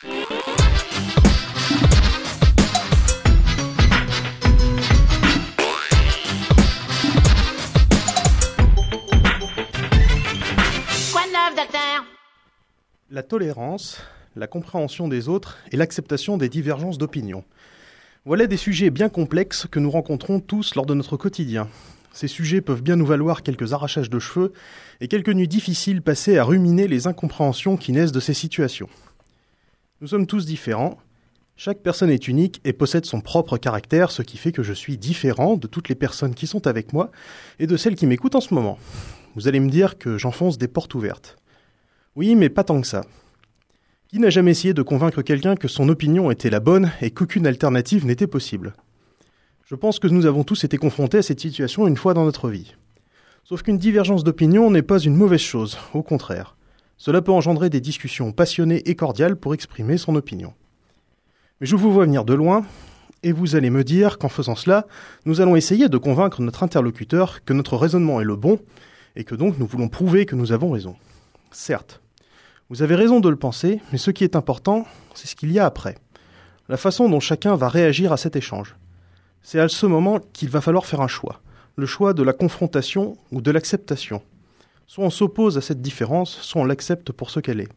Quoi de neuf, docteur ? La tolérance, la compréhension des autres et l'acceptation des divergences d'opinion. Voilà des sujets bien complexes que nous rencontrons tous lors de notre quotidien. Ces sujets peuvent bien nous valoir quelques arrachages de cheveux et quelques nuits difficiles passées à ruminer les incompréhensions qui naissent de ces situations. Nous sommes tous différents, chaque personne est unique et possède son propre caractère, ce qui fait que je suis différent de toutes les personnes qui sont avec moi et de celles qui m'écoutent en ce moment. Vous allez me dire que j'enfonce des portes ouvertes. Oui, mais pas tant que ça. Qui n'a jamais essayé de convaincre quelqu'un que son opinion était la bonne et qu'aucune alternative n'était possible ? Je pense que nous avons tous été confrontés à cette situation une fois dans notre vie. Sauf qu'une divergence d'opinion n'est pas une mauvaise chose, au contraire. Cela peut engendrer des discussions passionnées et cordiales pour exprimer son opinion. Mais je vous vois venir de loin, et vous allez me dire qu'en faisant cela, nous allons essayer de convaincre notre interlocuteur que notre raisonnement est le bon, et que donc nous voulons prouver que nous avons raison. Certes, vous avez raison de le penser, mais ce qui est important, c'est ce qu'il y a après. La façon dont chacun va réagir à cet échange. C'est à ce moment qu'il va falloir faire un choix. Le choix de la confrontation ou de l'acceptation. Soit on s'oppose à cette différence, soit on l'accepte pour ce qu'elle est.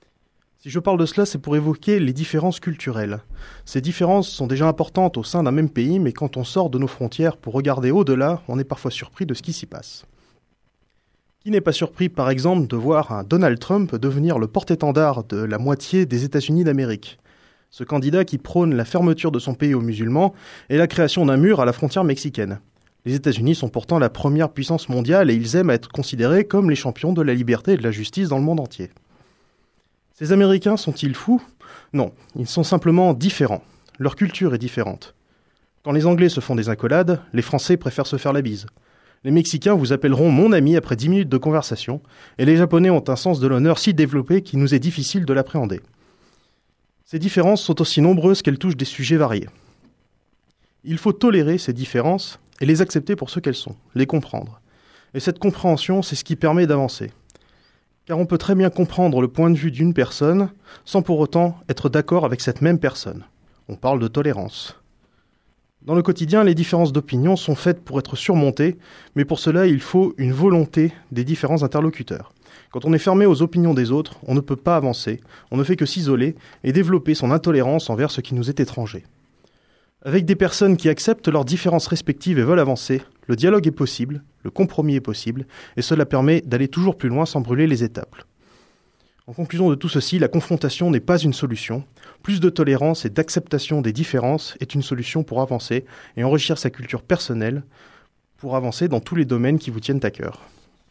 Si je parle de cela, c'est pour évoquer les différences culturelles. Ces différences sont déjà importantes au sein d'un même pays, mais quand on sort de nos frontières pour regarder au-delà, on est parfois surpris de ce qui s'y passe. Qui n'est pas surpris, par exemple, de voir un Donald Trump devenir le porte-étendard de la moitié des États-Unis d'Amérique ? Ce candidat qui prône la fermeture de son pays aux musulmans et la création d'un mur à la frontière mexicaine. Les États-Unis sont pourtant la première puissance mondiale et ils aiment être considérés comme les champions de la liberté et de la justice dans le monde entier. Ces Américains sont-ils fous ? Non, ils sont simplement différents. Leur culture est différente. Quand les Anglais se font des accolades, les Français préfèrent se faire la bise. Les Mexicains vous appelleront mon ami après 10 minutes de conversation, et les Japonais ont un sens de l'honneur si développé qu'il nous est difficile de l'appréhender. Ces différences sont aussi nombreuses qu'elles touchent des sujets variés. Il faut tolérer ces différences et les accepter pour ce qu'elles sont, les comprendre. Et cette compréhension, c'est ce qui permet d'avancer. Car on peut très bien comprendre le point de vue d'une personne sans pour autant être d'accord avec cette même personne. On parle de tolérance. Dans le quotidien, les différences d'opinion sont faites pour être surmontées, mais pour cela, il faut une volonté des différents interlocuteurs. Quand on est fermé aux opinions des autres, on ne peut pas avancer, on ne fait que s'isoler et développer son intolérance envers ce qui nous est étranger. Avec des personnes qui acceptent leurs différences respectives et veulent avancer, le dialogue est possible, le compromis est possible, et cela permet d'aller toujours plus loin sans brûler les étapes. En conclusion de tout ceci, la confrontation n'est pas une solution. Plus de tolérance et d'acceptation des différences est une solution pour avancer et enrichir sa culture personnelle, pour avancer dans tous les domaines qui vous tiennent à cœur.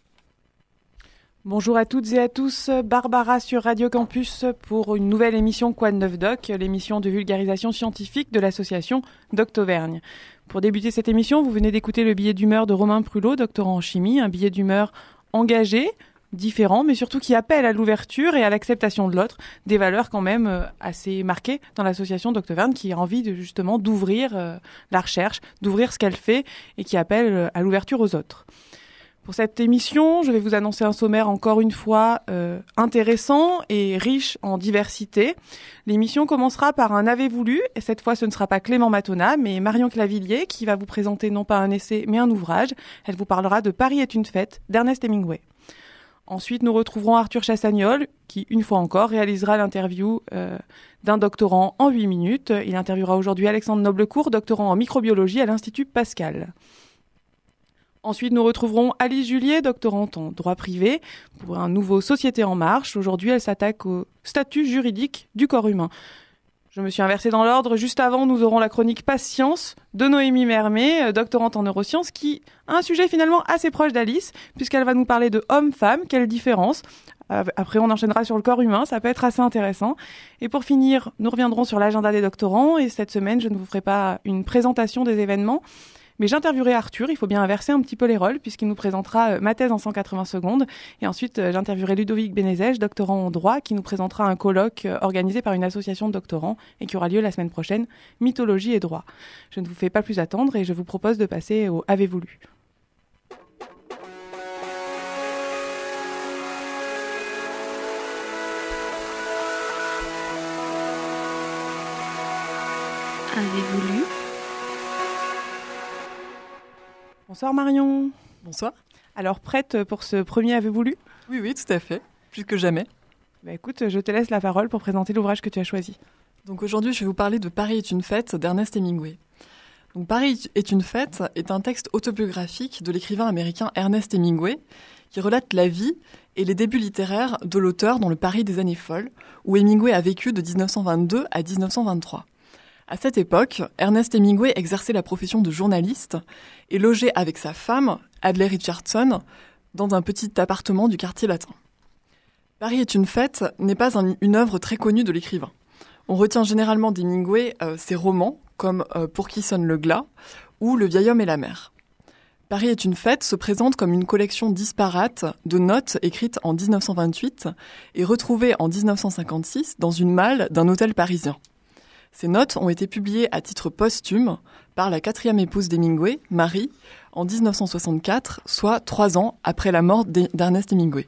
Bonjour à toutes et à tous, Barbara sur Radio Campus pour une nouvelle émission Quoi de neuf doc, l'émission de vulgarisation scientifique de l'association Doct Auvergne. Pour débuter cette émission, vous venez d'écouter le billet d'humeur de Romain Prulot, doctorant en chimie, un billet d'humeur engagé, différent, mais surtout qui appelle à l'ouverture et à l'acceptation de l'autre, des valeurs quand même assez marquées dans l'association Doct Auvergne qui a envie justement d'ouvrir la recherche, d'ouvrir ce qu'elle fait et qui appelle à l'ouverture aux autres. Pour cette émission, je vais vous annoncer un sommaire encore une fois intéressant et riche en diversité. L'émission commencera par un Avez voulu, et cette fois ce ne sera pas Clément Matona, mais Marion Clavillier qui va vous présenter non pas un essai mais un ouvrage. Elle vous parlera de Paris est une fête d'Ernest Hemingway. Ensuite, nous retrouverons Arthur Chassagnol qui, une fois encore, réalisera l'interview d'un doctorant en 8 minutes. Il interviewera aujourd'hui Alexandre Noblecourt, doctorant en microbiologie à l'Institut Pascal. Ensuite, nous retrouverons Alice Julier, doctorante en droit privé, pour un nouveau Société en marche. Aujourd'hui, elle s'attaque au statut juridique du corps humain. Je me suis inversée dans l'ordre. Juste avant, nous aurons la chronique Patience de Noémie Mermet, doctorante en neurosciences, qui a un sujet finalement assez proche d'Alice, puisqu'elle va nous parler de homme-femme, quelle différence. Après, on enchaînera sur le corps humain, ça peut être assez intéressant. Et pour finir, nous reviendrons sur l'agenda des doctorants. Et cette semaine, je ne vous ferai pas une présentation des événements, mais j'interviewerai Arthur, il faut bien inverser un petit peu les rôles, puisqu'il nous présentera ma thèse en 180 secondes. Et ensuite, j'interviewerai Ludovic Bénézège, doctorant en droit, qui nous présentera un colloque organisé par une association de doctorants et qui aura lieu la semaine prochaine, Mythologie et droit. Je ne vous fais pas plus attendre et je vous propose de passer au Avez voulu. avez-vous lu ? Bonsoir Marion. Bonsoir. Alors prête pour ce premier Avez-vous lu ? Oui, tout à fait. Plus que jamais. Écoute, je te laisse la parole pour présenter l'ouvrage que tu as choisi. Donc aujourd'hui, je vais vous parler de Paris est une fête d'Ernest Hemingway. Donc Paris est une fête est un texte autobiographique de l'écrivain américain Ernest Hemingway qui relate la vie et les débuts littéraires de l'auteur dans le Paris des années folles, où Hemingway a vécu de 1922 à 1923. À cette époque, Ernest Hemingway exerçait la profession de journaliste et logeait avec sa femme, Adlai Richardson, dans un petit appartement du quartier latin. Paris est une fête n'est pas une œuvre très connue de l'écrivain. On retient généralement d'Hemingway ses romans, comme Pour qui sonne le glas ou Le vieil homme et la mer. Paris est une fête se présente comme une collection disparate de notes écrites en 1928 et retrouvées en 1956 dans une malle d'un hôtel parisien. Ces notes ont été publiées à titre posthume par la quatrième épouse d'Hemingway, Marie, en 1964, soit 3 ans après la mort d'Ernest Hemingway.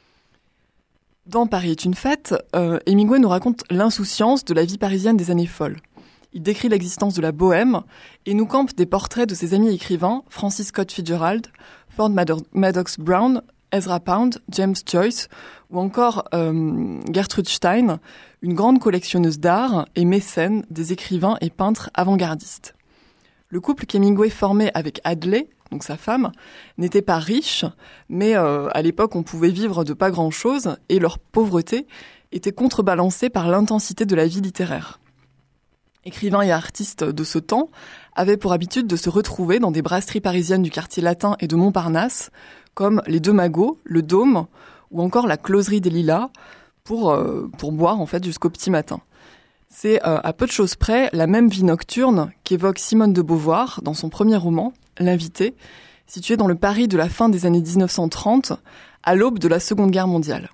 Dans Paris est une fête, Hemingway nous raconte l'insouciance de la vie parisienne des années folles. Il décrit l'existence de la bohème et nous campe des portraits de ses amis écrivains Francis Scott Fitzgerald, Ford Madox Brown, Ezra Pound, James Joyce ou encore Gertrude Stein, une grande collectionneuse d'art et mécène des écrivains et peintres avant-gardistes. Le couple qu'Hemingway formait avec Adlai, donc sa femme, n'était pas riche, mais à l'époque on pouvait vivre de pas grand-chose et leur pauvreté était contrebalancée par l'intensité de la vie littéraire. Écrivains et artistes de ce temps avaient pour habitude de se retrouver dans des brasseries parisiennes du quartier latin et de Montparnasse, comme les Deux Magots, le Dôme ou encore la Closerie des Lilas, pour boire en fait jusqu'au petit matin. C'est à peu de choses près la même vie nocturne qu'évoque Simone de Beauvoir dans son premier roman, L'invité, situé dans le Paris de la fin des années 1930, à l'aube de la Seconde Guerre mondiale.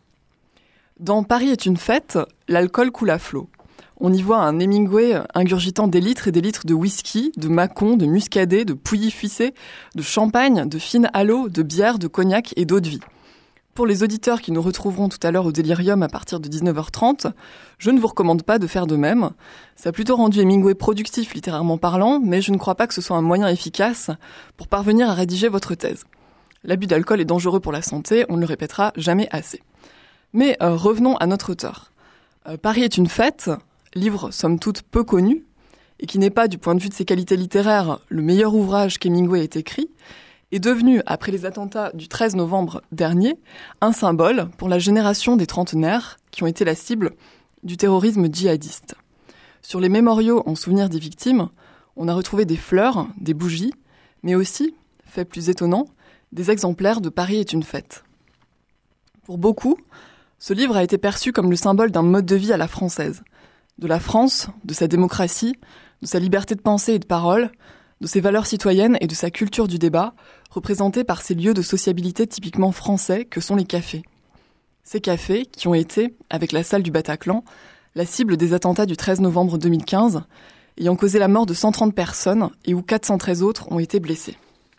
Dans Paris est une fête, l'alcool coule à flot. On y voit un Hemingway ingurgitant des litres et des litres de whisky, de Macon, de muscadet, de pouilly-fuissé, de champagne, de fine halo, de bière, de cognac et d'eau de vie. Pour les auditeurs qui nous retrouveront tout à l'heure au Délirium à partir de 19h30, je ne vous recommande pas de faire de même. Ça a plutôt rendu Hemingway productif littérairement parlant, mais je ne crois pas que ce soit un moyen efficace pour parvenir à rédiger votre thèse. L'abus d'alcool est dangereux pour la santé, on ne le répétera jamais assez. Mais revenons à notre auteur. Paris est une fête, livre somme toute peu connu, et qui n'est pas, du point de vue de ses qualités littéraires, le meilleur ouvrage qu'Hemingway ait écrit, est devenu, après les attentats du 13 novembre dernier, un symbole pour la génération des trentenaires qui ont été la cible du terrorisme djihadiste. Sur les mémoriaux en souvenir des victimes, on a retrouvé des fleurs, des bougies, mais aussi, fait plus étonnant, des exemplaires de Paris est une fête. Pour beaucoup, ce livre a été perçu comme le symbole d'un mode de vie à la française, de la France, de sa démocratie, de sa liberté de pensée et de parole, de ses valeurs citoyennes et de sa culture du débat, représentée par ces lieux de sociabilité typiquement français que sont les cafés. Ces cafés qui ont été, avec la salle du Bataclan, la cible des attentats du 13 novembre 2015, ayant causé la mort de 130 personnes et où 413 autres ont été blessés.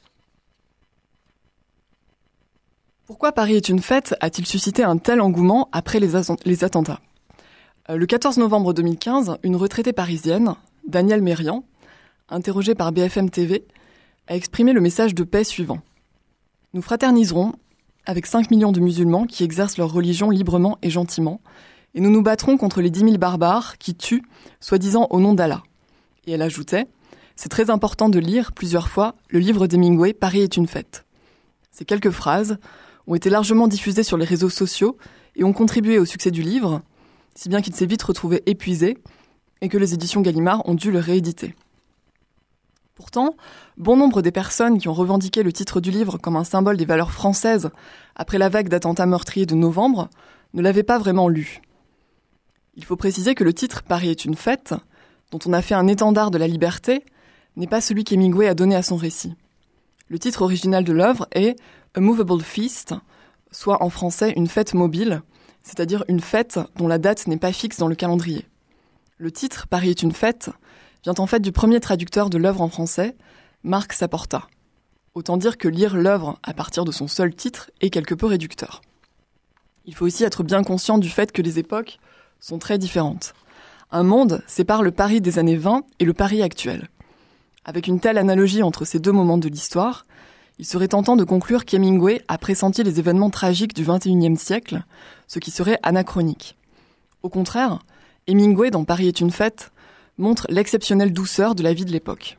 Pourquoi Paris est une fête a-t-il suscité un tel engouement après les attentats ? Le 14 novembre 2015, une retraitée parisienne, Danielle Mérian, interrogée par BFM TV, a exprimé le message de paix suivant. « Nous fraterniserons avec 5 millions de musulmans qui exercent leur religion librement et gentiment, et nous nous battrons contre les 10 000 barbares qui tuent, soi-disant au nom d'Allah. » Et elle ajoutait « C'est très important de lire plusieurs fois le livre d'Hemingway « Paris est une fête ». Ces quelques phrases ont été largement diffusées sur les réseaux sociaux et ont contribué au succès du livre, si bien qu'il s'est vite retrouvé épuisé et que les éditions Gallimard ont dû le rééditer. Pourtant, bon nombre des personnes qui ont revendiqué le titre du livre comme un symbole des valeurs françaises après la vague d'attentats meurtriers de novembre ne l'avaient pas vraiment lu. Il faut préciser que le titre « Paris est une fête », dont on a fait un étendard de la liberté, n'est pas celui qu'Hemingway a donné à son récit. Le titre original de l'œuvre est « A Movable Feast », soit en français une fête mobile, c'est-à-dire une fête dont la date n'est pas fixe dans le calendrier. Le titre « Paris est une fête » vient en fait du premier traducteur de l'œuvre en français, Marc Saporta. Autant dire que lire l'œuvre à partir de son seul titre est quelque peu réducteur. Il faut aussi être bien conscient du fait que les époques sont très différentes. Un monde sépare le Paris des années 20 et le Paris actuel. Avec une telle analogie entre ces deux moments de l'histoire, il serait tentant de conclure qu'Hemingway a pressenti les événements tragiques du XXIe siècle, ce qui serait anachronique. Au contraire, Hemingway, dans Paris est une fête, montre l'exceptionnelle douceur de la vie de l'époque.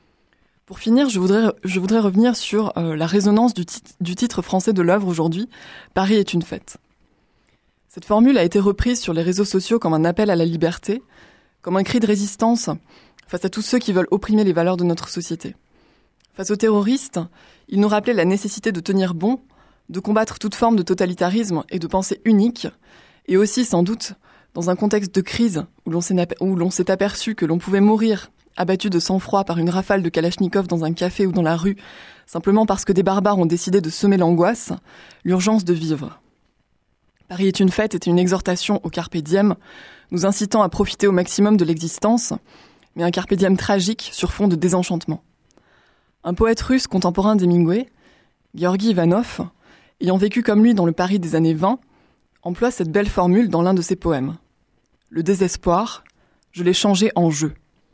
Pour finir, je voudrais revenir sur la résonance du titre français de l'œuvre aujourd'hui, Paris est une fête. Cette formule a été reprise sur les réseaux sociaux comme un appel à la liberté, comme un cri de résistance face à tous ceux qui veulent opprimer les valeurs de notre société. Face aux terroristes, il nous rappelait la nécessité de tenir bon, de combattre toute forme de totalitarisme et de pensée unique, et aussi sans doute dans un contexte de crise où l'on s'est aperçu que l'on pouvait mourir abattu de sang-froid par une rafale de Kalachnikov dans un café ou dans la rue, simplement parce que des barbares ont décidé de semer l'angoisse, l'urgence de vivre. Paris est une fête était une exhortation au carpe diem, nous incitant à profiter au maximum de l'existence, mais un carpe diem tragique sur fond de désenchantement. Un poète russe contemporain d'Hemingway, Georgi Ivanov, ayant vécu comme lui dans le Paris des années 20, emploie cette belle formule dans l'un de ses poèmes. Le désespoir, je l'ai changé en jeu.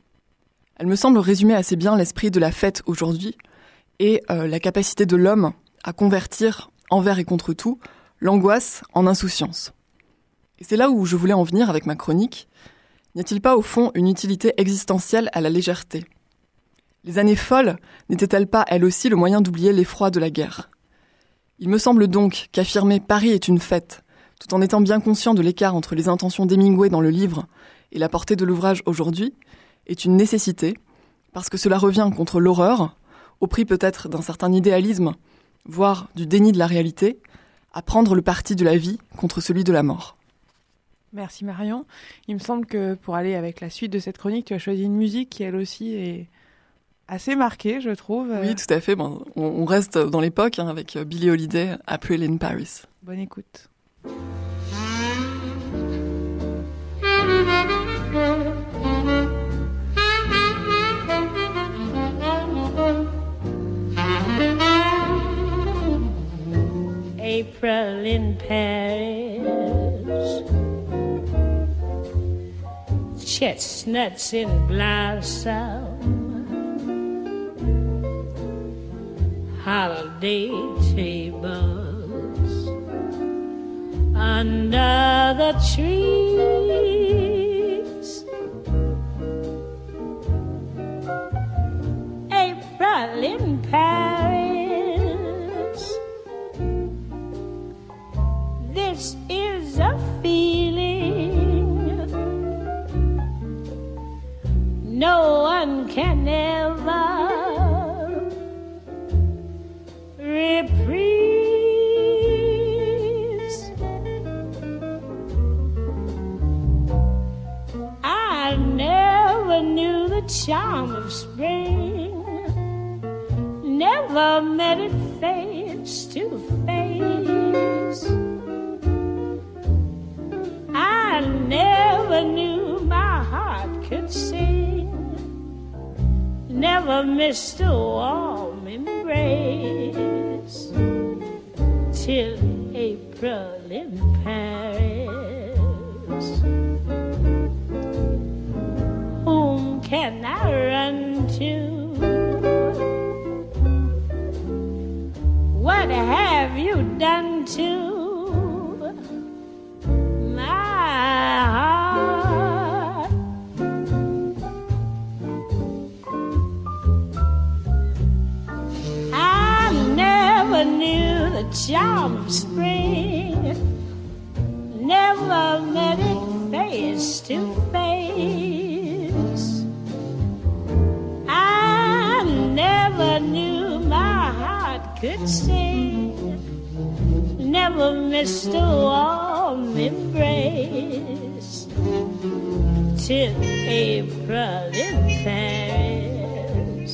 Elle me semble résumer assez bien l'esprit de la fête aujourd'hui et la capacité de l'homme à convertir, envers et contre tout, l'angoisse en insouciance. Et c'est là où je voulais en venir avec ma chronique. N'y a-t-il pas au fond une utilité existentielle à la légèreté ? Les années folles n'étaient-elles pas, elles aussi, le moyen d'oublier l'effroi de la guerre ? Il me semble donc qu'affirmer « Paris est une fête », tout en étant bien conscient de l'écart entre les intentions d'Hemingway dans le livre et la portée de l'ouvrage aujourd'hui, est une nécessité, parce que cela revient contre l'horreur, au prix peut-être d'un certain idéalisme, voire du déni de la réalité, à prendre le parti de la vie contre celui de la mort. Merci Marion. Il me semble que pour aller avec la suite de cette chronique, tu as choisi une musique qui elle aussi est assez marquée, je trouve. Oui, tout à fait. Bon, on reste dans l'époque avec Billie Holiday, April in Paris. Bonne écoute. April in Paris, chestnuts in blossom, holiday tables under the trees. April in Paris, this is a feeling no one can ever reprise. I never knew the charm of spring, never met it face to face. I never knew my heart could sing, never missed a warm embrace, till April in Paris. Whom can I run to? What have you done to charm of spring, never met it face to face. I never knew my heart could sing, never missed a warm embrace, till April in Paris.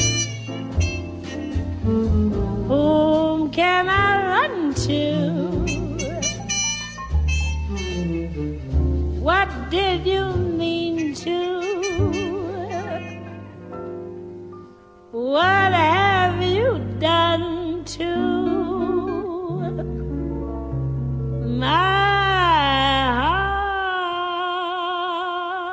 Whom can I run to? What did you mean to? What have you done to my heart?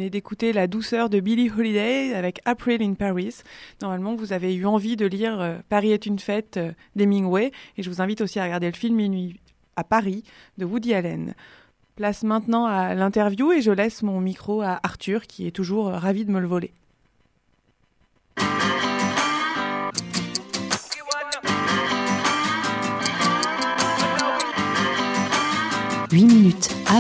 venez d'écouter La douceur de Billie Holiday avec April in Paris. Normalement, vous avez eu envie de lire Paris est une fête d'Hemingway et je vous invite aussi à regarder le film Minuit à Paris de Woody Allen. Place maintenant à l'interview et je laisse mon micro à Arthur qui est toujours ravi de me le voler. « 8 minutes avec... »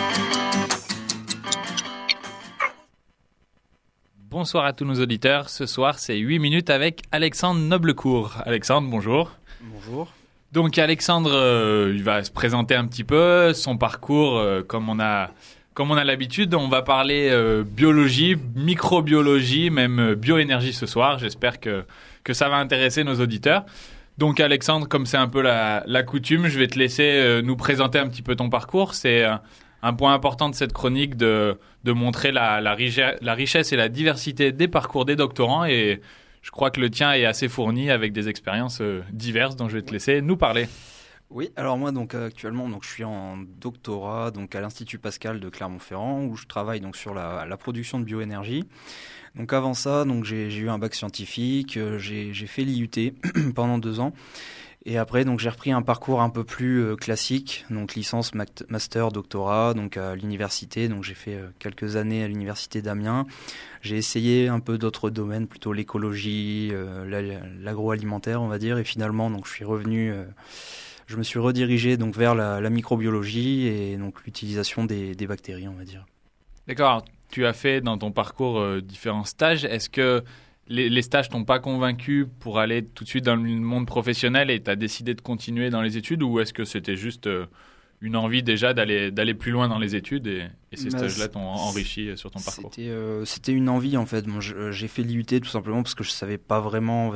Bonsoir à tous nos auditeurs. Ce soir, c'est 8 minutes avec Alexandre Noblecourt. Alexandre, bonjour. Bonjour. Donc Alexandre, il va se présenter un petit peu son parcours comme on a l'habitude. On va parler biologie, microbiologie, même bioénergie ce soir. J'espère que ça va intéresser nos auditeurs. Donc Alexandre, comme c'est un peu la coutume, je vais te laisser nous présenter un petit peu ton parcours. C'est un point important de cette chronique de montrer la richesse et la diversité des parcours des doctorants. Et je crois que le tien est assez fourni avec des expériences diverses dont je vais te laisser nous parler. Oui, alors moi actuellement je suis en doctorat à l'Institut Pascal de Clermont-Ferrand où je travaille sur la production de bioénergie. Donc avant ça, j'ai eu un bac scientifique, j'ai fait l'IUT pendant 2 ans. Et après, j'ai repris un parcours un peu plus classique, licence, master, doctorat, à l'université. Donc j'ai fait quelques années à l'université d'Amiens. J'ai essayé un peu d'autres domaines, plutôt l'écologie, l'agroalimentaire, on va dire. Et finalement, je suis revenu, je me suis redirigé vers la microbiologie et l'utilisation des bactéries, on va dire. D'accord. Tu as fait dans ton parcours différents stages. Est-ce que les stages t'ont pas convaincu pour aller tout de suite dans le monde professionnel et tu as décidé de continuer dans les études, ou est-ce que c'était juste une envie déjà d'aller plus loin dans les études et ces stages-là t'ont enrichi sur ton parcours? C'était une envie en fait. J'ai fait l'IUT tout simplement parce que je savais pas vraiment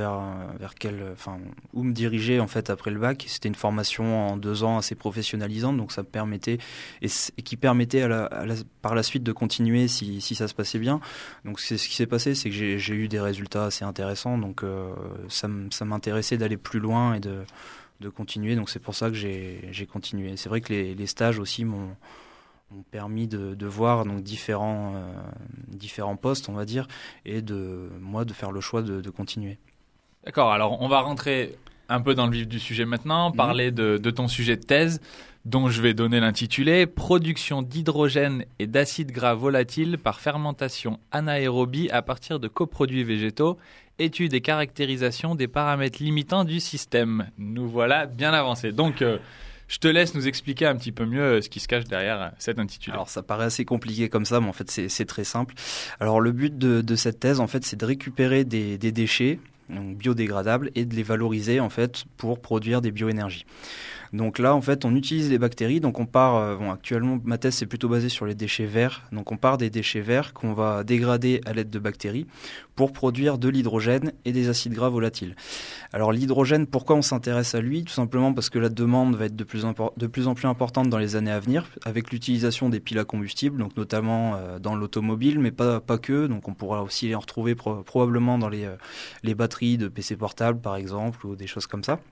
où me diriger en fait après le bac. C'était une formation en 2 ans assez professionnalisante, donc ça me permettait et qui permettait par la suite de continuer si ça se passait bien. Donc c'est ce qui s'est passé, c'est que j'ai eu des résultats assez intéressants, donc ça m'intéressait d'aller plus loin et de continuer, donc c'est pour ça que j'ai continué. C'est vrai que les stages aussi m'ont permis de voir différents postes, on va dire, et de faire le choix de continuer. D'accord, alors on va rentrer un peu dans le vif du sujet maintenant, parler de ton sujet de thèse, dont je vais donner l'intitulé « Production d'hydrogène et d'acides gras volatiles par fermentation anaérobie à partir de coproduits végétaux, étude et caractérisation des paramètres limitants du système ». Nous voilà bien avancés. Donc, je te laisse nous expliquer un petit peu mieux ce qui se cache derrière cet intitulé. Alors, ça paraît assez compliqué comme ça, mais en fait, c'est très simple. Alors, le but de cette thèse, en fait, c'est de récupérer des déchets biodégradables et de les valoriser, en fait, pour produire des bioénergies. Donc là, en fait, on utilise les bactéries. Donc on part, actuellement, ma thèse c'est plutôt basée sur les déchets verts. Donc on part des déchets verts qu'on va dégrader à l'aide de bactéries pour produire de l'hydrogène et des acides gras volatiles. Alors l'hydrogène, pourquoi on s'intéresse à lui? Tout simplement parce que la demande va être de plus en plus importante dans les années à venir, avec l'utilisation des piles à combustible, donc notamment dans l'automobile, mais pas que. Donc on pourra aussi les retrouver probablement dans les batteries de PC portables, par exemple, ou des choses comme ça.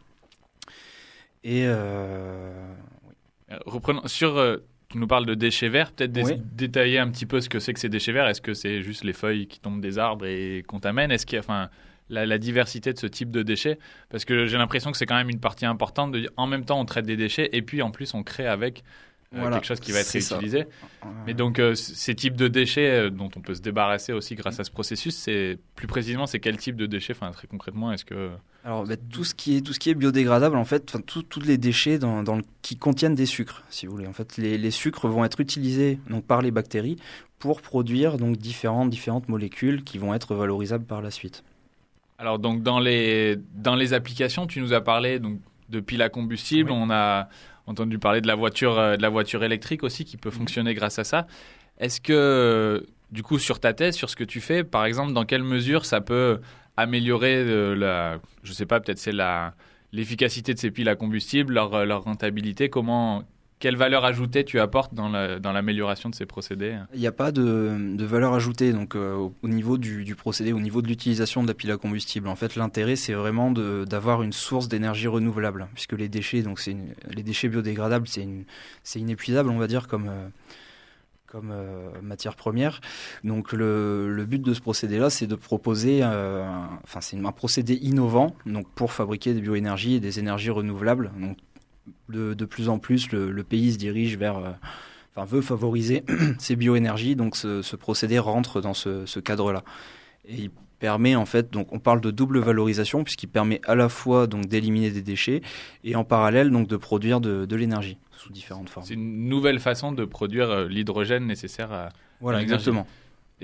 Et reprenons sur, tu nous parles de déchets verts, peut-être détailler un petit peu ce que c'est que ces déchets verts. Est-ce que c'est juste les feuilles qui tombent des arbres et qu'on t'amène? Est-ce qu'il y a la diversité de ce type de déchets? Parce que j'ai l'impression que c'est quand même une partie importante de dire en même temps on traite des déchets et puis en plus on crée avec quelque chose qui va être réutilisé. Mais donc ces types de déchets dont on peut se débarrasser aussi grâce à ce processus, plus précisément c'est quel type de déchets? Très concrètement, est-ce que... Alors tout ce qui est biodégradable, en fait, tous les déchets qui contiennent des sucres, si vous voulez. En fait, les sucres vont être utilisés par les bactéries pour produire différentes molécules qui vont être valorisables par la suite. Alors donc dans les applications, tu nous as parlé de piles à combustible, on a entendu parler de la voiture électrique aussi qui peut fonctionner grâce à ça. Est-ce que du coup sur ta thèse, sur ce que tu fais, par exemple, dans quelle mesure ça peut améliorer je sais pas, peut-être c'est l'efficacité de ces piles à combustible, leur rentabilité, quelle valeur ajoutée tu apportes dans l'amélioration de ces procédés? Il n'y a pas de valeur ajoutée au niveau du procédé, au niveau de l'utilisation de la pile à combustible. En fait, l'intérêt, c'est vraiment d'avoir une source d'énergie renouvelable, puisque les déchets, les déchets biodégradables, c'est inépuisable, on va dire, comme comme matière première. Donc le but de ce procédé-là, c'est de proposer, c'est un procédé innovant donc pour fabriquer des bioénergies et des énergies renouvelables. Donc de plus en plus, le pays se dirige veut favoriser ces bioénergies. Donc ce procédé rentre dans ce cadre-là. Et il permet en fait, donc on parle de double valorisation puisqu'il permet à la fois donc d'éliminer des déchets et en parallèle donc de produire de l'énergie sous différentes formes. C'est une nouvelle façon de produire l'hydrogène nécessaire à Voilà, exactement. Et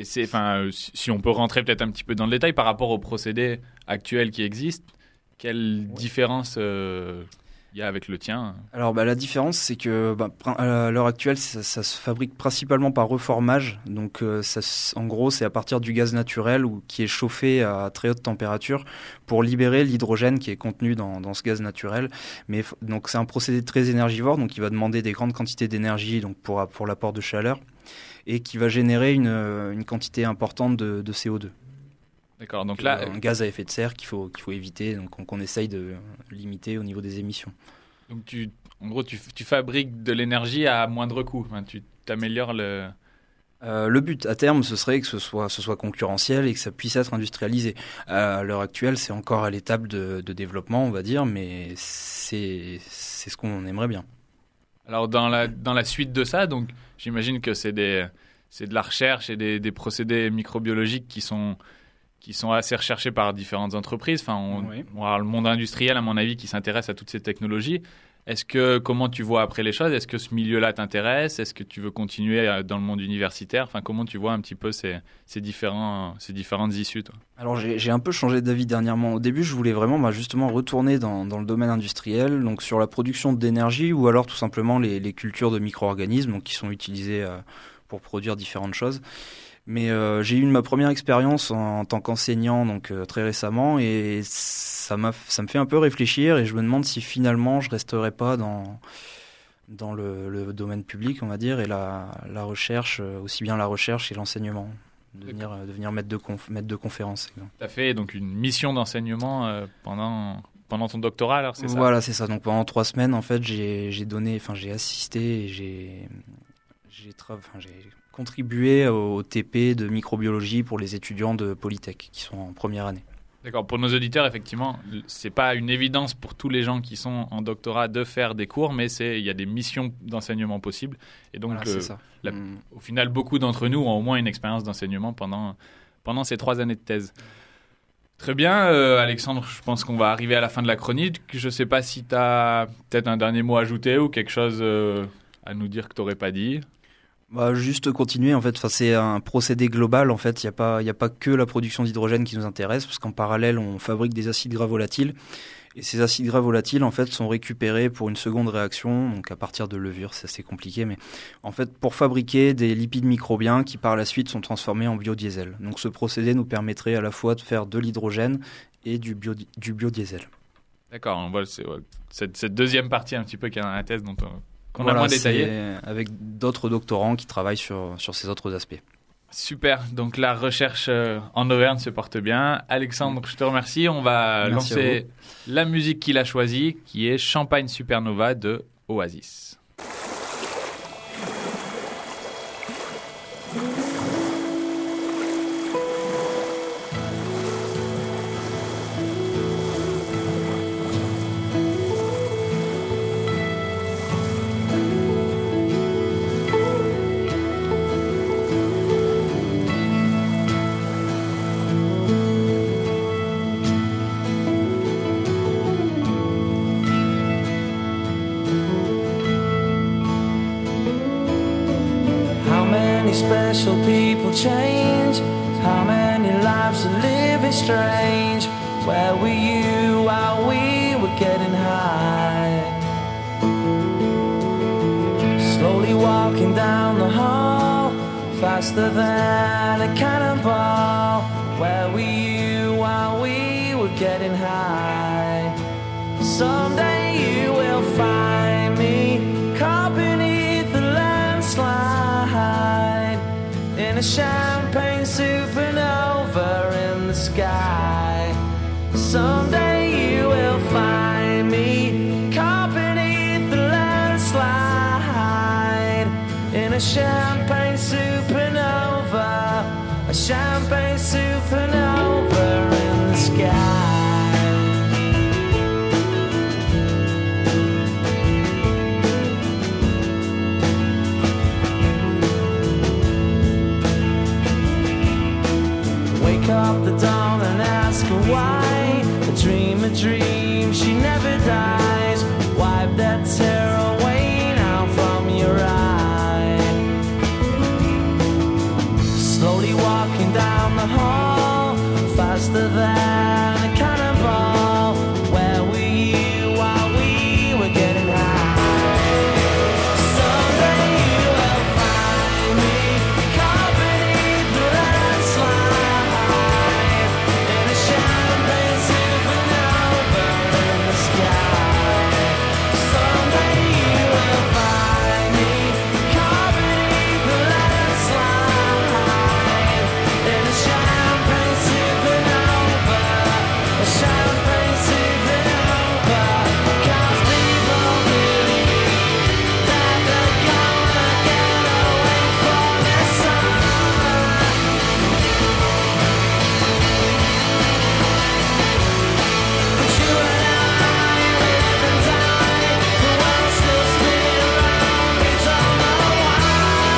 si on peut rentrer peut-être un petit peu dans le détail par rapport au procédé actuel qui existe, quelle différence il y a avec le tien? Alors la différence, c'est que à l'heure actuelle, ça se fabrique principalement par reformage. Donc en gros, c'est à partir du gaz naturel qui est chauffé à très haute température pour libérer l'hydrogène qui est contenu dans ce gaz naturel. Mais donc c'est un procédé très énergivore, donc il va demander des grandes quantités d'énergie donc pour l'apport de chaleur et qui va générer une quantité importante de CO2. D'accord, donc là, un gaz à effet de serre qu'il faut éviter, donc qu'on essaye de limiter au niveau des émissions. Donc en gros, tu fabriques de l'énergie à moindre coût. Enfin, tu t'améliores le. Le but à terme, ce serait que ce soit concurrentiel et que ça puisse être industrialisé. À l'heure actuelle, c'est encore à l'étape de développement, on va dire, mais c'est ce qu'on aimerait bien. Alors dans la suite de ça, donc j'imagine que c'est de la recherche et des procédés microbiologiques qui sont assez recherchés par différentes entreprises. Enfin, on a le monde industriel, à mon avis, qui s'intéresse à toutes ces technologies. Comment tu vois après les choses? Est-ce que ce milieu-là t'intéresse? Est-ce que tu veux continuer dans le monde universitaire? Enfin, comment tu vois un petit peu ces différentes issues, toi? Alors, j'ai un peu changé d'avis dernièrement. Au début, je voulais vraiment justement retourner dans le domaine industriel, donc sur la production d'énergie ou alors tout simplement les cultures de micro-organismes donc, qui sont utilisées pour produire différentes choses. Mais j'ai eu ma première expérience en tant qu'enseignant donc très récemment et ça me fait un peu réfléchir et je me demande si finalement je resterai pas dans le domaine public, on va dire, et la recherche, aussi bien la recherche et l'enseignement, devenir maître de conférence. Tu as fait donc une mission d'enseignement pendant ton doctorat, alors c'est ça? Voilà, c'est ça. Donc pendant 3 semaines, en fait, j'ai assisté et j'ai contribué au TP de microbiologie pour les étudiants de Polytech qui sont en première année. D'accord. Pour nos auditeurs, effectivement, c'est pas une évidence pour tous les gens qui sont en doctorat de faire des cours, mais il y a des missions d'enseignement possibles. Et donc, voilà, c'est ça. Au final, beaucoup d'entre nous ont au moins une expérience d'enseignement pendant ces 3 années de thèse. Très bien, Alexandre, je pense qu'on va arriver à la fin de la chronique. Je ne sais pas si tu as peut-être un dernier mot à ajouter ou quelque chose à nous dire que tu n'aurais pas dit. Juste continuer, en fait, c'est un procédé global, en fait, il y a pas que la production d'hydrogène qui nous intéresse, parce qu'en parallèle, on fabrique des acides gras volatiles, et ces acides gras volatiles, en fait, sont récupérés pour une seconde réaction, donc à partir de levures, c'est assez compliqué, mais en fait, pour fabriquer des lipides microbiens qui, par la suite, sont transformés en biodiesel. Donc ce procédé nous permettrait à la fois de faire de l'hydrogène et du biodiesel. D'accord, on voit cette deuxième partie un petit peu qui est dans la thèse dont qu'on a moins détaillé. Avec d'autres doctorants qui travaillent sur ces autres aspects. Super, donc la recherche en Auvergne se porte bien. Alexandre, je te remercie. On va lancer la musique qu'il a choisie, qui est Champagne Supernova de Oasis. Special people change. How many lives are living strange? Where were you while we were getting high? Slowly walking down the hall, faster than a cannonball. Where were you while we were getting high? Someday you will find me caught beneath the landslide, in a champagne supernova in the sky. Someday you will find me caught beneath the landslide, in a champagne champagne supernova in the sky. Wake up the dawn and ask her why. A dream, she never dies. Wipe that tear away now from your eye. Slowly walking down the hall, faster than a cannonball. Where were you while we were getting high? Someday you will find me caught beneath the landslide in a champagne supernova in the sky. Someday you will find me caught beneath the landslide in a champagne supernova, a champagne supernova. 'Cause people believe that they're gonna get away from the sun. But you and I live and die, the world still spinning around, we don't know why.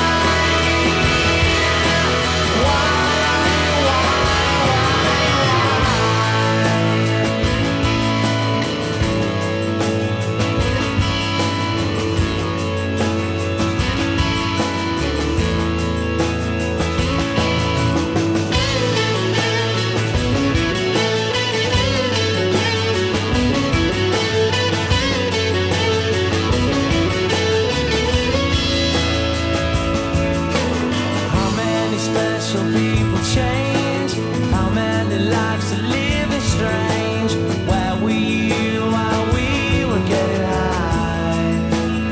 How many special people change? How many lives are living strange? Where were you while we were getting high?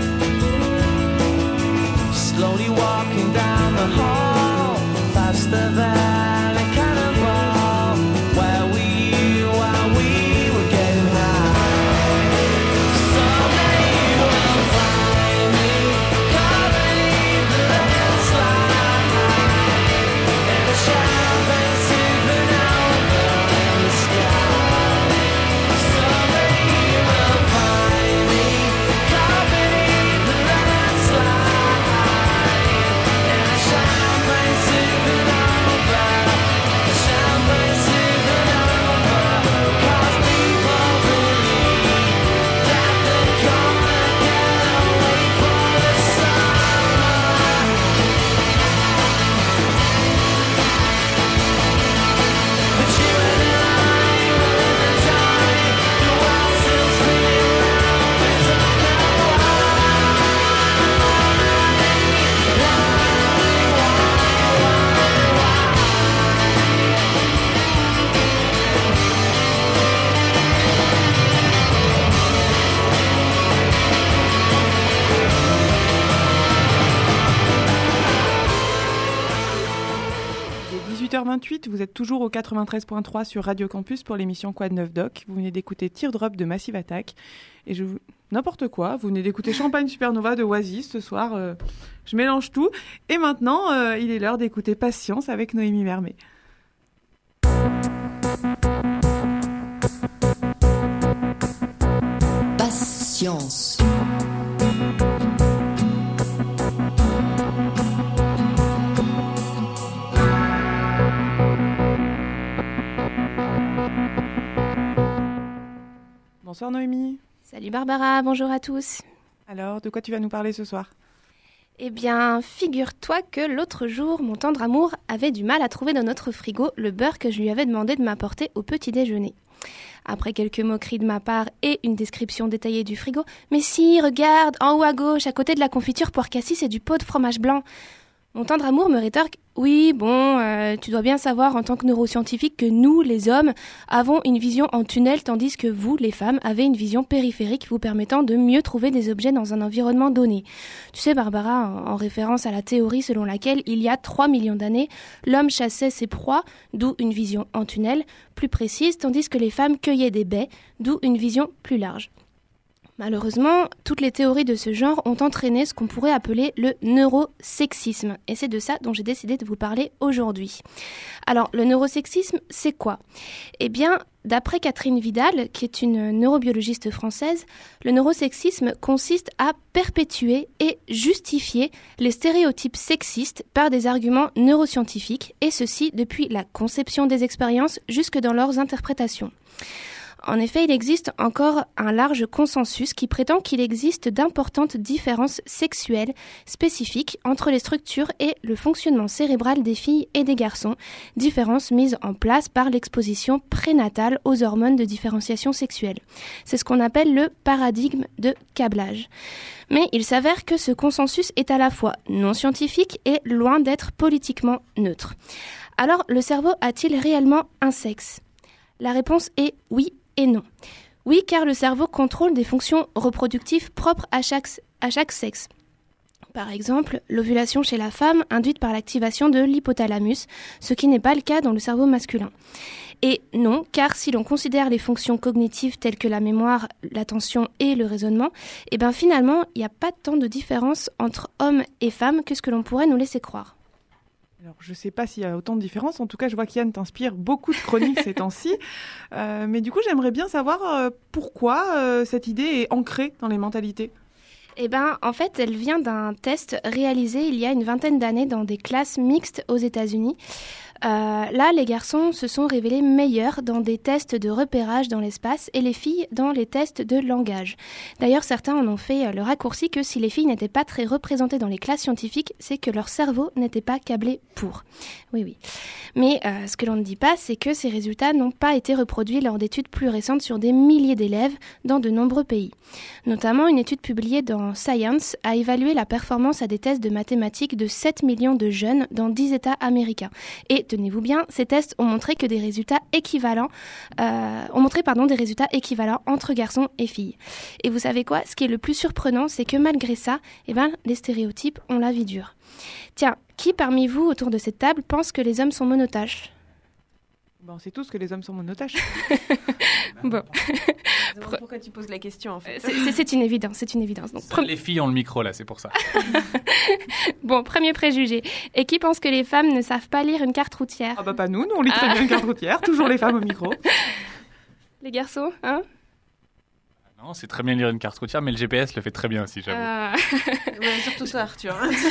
Slowly walking down the hall, faster than a cannonball. Where were you while we were getting high? Someday you will find me caught beneath the landslide in a champagne supernova in the sky. Someday you will find me caught beneath the landslide in a champagne supernova, a champagne supernova. 'Cause people believe that they're gonna get away from the sun. But you and I will live and die, the world still spinning round, we don't know Il est 18h28, vous êtes toujours au 93.3 sur Radio Campus pour l'émission Quad 9 Doc. Vous venez d'écouter Teardrop de Massive Attack. Et n'importe quoi, vous venez d'écouter Champagne Supernova de Oasis ce soir. Je mélange tout. Et maintenant, il est l'heure d'écouter Patience avec Noémie Mermet. Patience. Bonsoir Noémie. Salut Barbara, bonjour à tous. Alors, de quoi tu vas nous parler ce soir ? Eh bien, figure-toi que l'autre jour, mon tendre amour avait du mal à trouver dans notre frigo le beurre que je lui avais demandé de m'apporter au petit déjeuner. Après quelques moqueries de ma part et une description détaillée du frigo, « Mais si, regarde, en haut à gauche, à côté de la confiture poire cassis et du pot de fromage blanc !» Mon tendre amour me rétorque « Oui, bon, tu dois bien savoir en tant que neuroscientifique que nous, les hommes, avons une vision en tunnel tandis que vous, les femmes, avez une vision périphérique vous permettant de mieux trouver des objets dans un environnement donné. » Tu sais, Barbara, en référence à la théorie selon laquelle, il y a 3 millions d'années, l'homme chassait ses proies, d'où une vision en tunnel, plus précise, tandis que les femmes cueillaient des baies, d'où une vision plus large. Malheureusement, toutes les théories de ce genre ont entraîné ce qu'on pourrait appeler le neurosexisme. Et c'est de ça dont j'ai décidé de vous parler aujourd'hui. Alors, le neurosexisme, c'est quoi ? Eh bien, d'après Catherine Vidal, qui est une neurobiologiste française, le neurosexisme consiste à perpétuer et justifier les stéréotypes sexistes par des arguments neuroscientifiques, et ceci depuis la conception des expériences jusque dans leurs interprétations. En effet, il existe encore un large consensus qui prétend qu'il existe d'importantes différences sexuelles spécifiques entre les structures et le fonctionnement cérébral des filles et des garçons, différences mises en place par l'exposition prénatale aux hormones de différenciation sexuelle. C'est ce qu'on appelle le paradigme de câblage. Mais il s'avère que ce consensus est à la fois non scientifique et loin d'être politiquement neutre. Alors, le cerveau a-t-il réellement un sexe ? La réponse est oui et non. Oui, car le cerveau contrôle des fonctions reproductives propres à chaque sexe. Par exemple, l'ovulation chez la femme induite par l'activation de l'hypothalamus, ce qui n'est pas le cas dans le cerveau masculin. Et non, car si l'on considère les fonctions cognitives telles que la mémoire, l'attention et le raisonnement, eh bien finalement, il n'y a pas tant de différence entre hommes et femmes que ce que l'on pourrait nous laisser croire. Alors, je ne sais pas s'il y a autant de différences. En tout cas, je vois qu'Yann t'inspire beaucoup de chroniques ces temps-ci. Mais du coup, j'aimerais bien savoir pourquoi cette idée est ancrée dans les mentalités. Eh bien, en fait, elle vient d'un test réalisé il y a une vingtaine d'années dans des classes mixtes aux États-Unis. Là, les garçons se sont révélés meilleurs dans des tests de repérage dans l'espace et les filles dans les tests de langage. D'ailleurs, certains en ont fait le raccourci que si les filles n'étaient pas très représentées dans les classes scientifiques, c'est que leur cerveau n'était pas câblé pour. Oui. Mais ce que l'on ne dit pas, c'est que ces résultats n'ont pas été reproduits lors d'études plus récentes sur des milliers d'élèves dans de nombreux pays. Notamment, une étude publiée dans Science a évalué la performance à des tests de mathématiques de 7 millions de jeunes dans 10 États américains. Et tenez-vous bien, ces tests ont montré que des résultats équivalents, des résultats équivalents entre garçons et filles. Et vous savez quoi ? Ce qui est le plus surprenant, c'est que malgré ça, les stéréotypes ont la vie dure. Tiens, qui parmi vous autour de cette table pense que les hommes sont monotaches ? On sait tous que les hommes sont monotaches. Bon. Pourquoi tu poses la question en fait ? C'est une évidence, Donc, Les filles ont le micro là, c'est pour ça. Bon, premier préjugé. Et qui pense que les femmes ne savent pas lire une carte routière ? Ah bah pas nous on lit très bien une carte routière, toujours les femmes au micro. Les garçons, hein ? Non, c'est très bien lire une carte routière, mais le GPS le fait très bien aussi, j'avoue. Ouais, surtout ça, Arthur.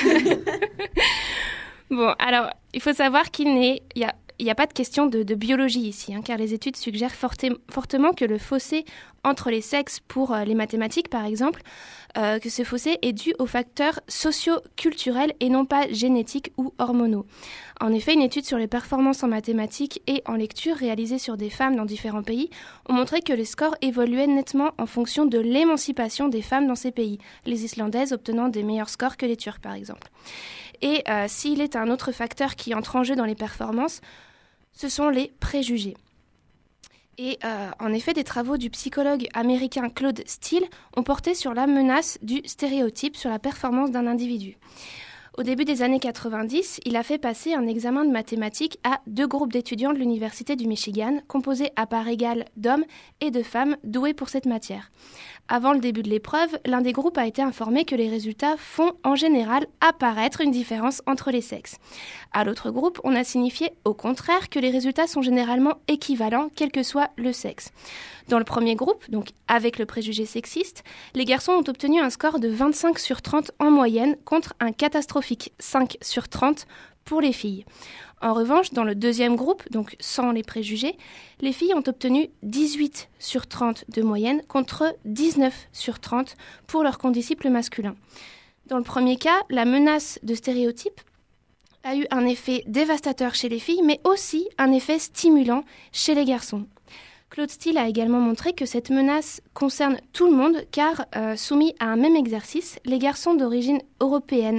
Bon, alors, il faut savoir qu'il n'y a pas de question de biologie ici, car les études suggèrent fortement que le fossé entre les sexes pour les mathématiques, par exemple, que ce fossé est dû aux facteurs socio-culturels et non pas génétiques ou hormonaux. En effet, une étude sur les performances en mathématiques et en lecture réalisée sur des femmes dans différents pays ont montré que les scores évoluaient nettement en fonction de l'émancipation des femmes dans ces pays, les Islandaises obtenant des meilleurs scores que les Turcs, par exemple. Et s'il est un autre facteur qui entre en jeu dans les performances, ce sont les préjugés. Et en effet, des travaux du psychologue américain Claude Steele ont porté sur la menace du stéréotype sur la performance d'un individu. Au début des années 90, il a fait passer un examen de mathématiques à 2 groupes d'étudiants de l'Université du Michigan, composés à part égale d'hommes et de femmes doués pour cette matière. Avant le début de l'épreuve, l'un des groupes a été informé que les résultats font en général apparaître une différence entre les sexes. À l'autre groupe, on a signifié au contraire que les résultats sont généralement équivalents, quel que soit le sexe. Dans le premier groupe, donc avec le préjugé sexiste, les garçons ont obtenu un score de 25 sur 30 en moyenne contre un catastrophique 5 sur 30 pour les filles. En revanche, dans le deuxième groupe, donc sans les préjugés, les filles ont obtenu 18 sur 30 de moyenne contre 19 sur 30 pour leurs condisciples masculins. Dans le premier cas, la menace de stéréotypes a eu un effet dévastateur chez les filles, mais aussi un effet stimulant chez les garçons. Claude Steele a également montré que cette menace concerne tout le monde, car soumis à un même exercice, les garçons d'origine européenne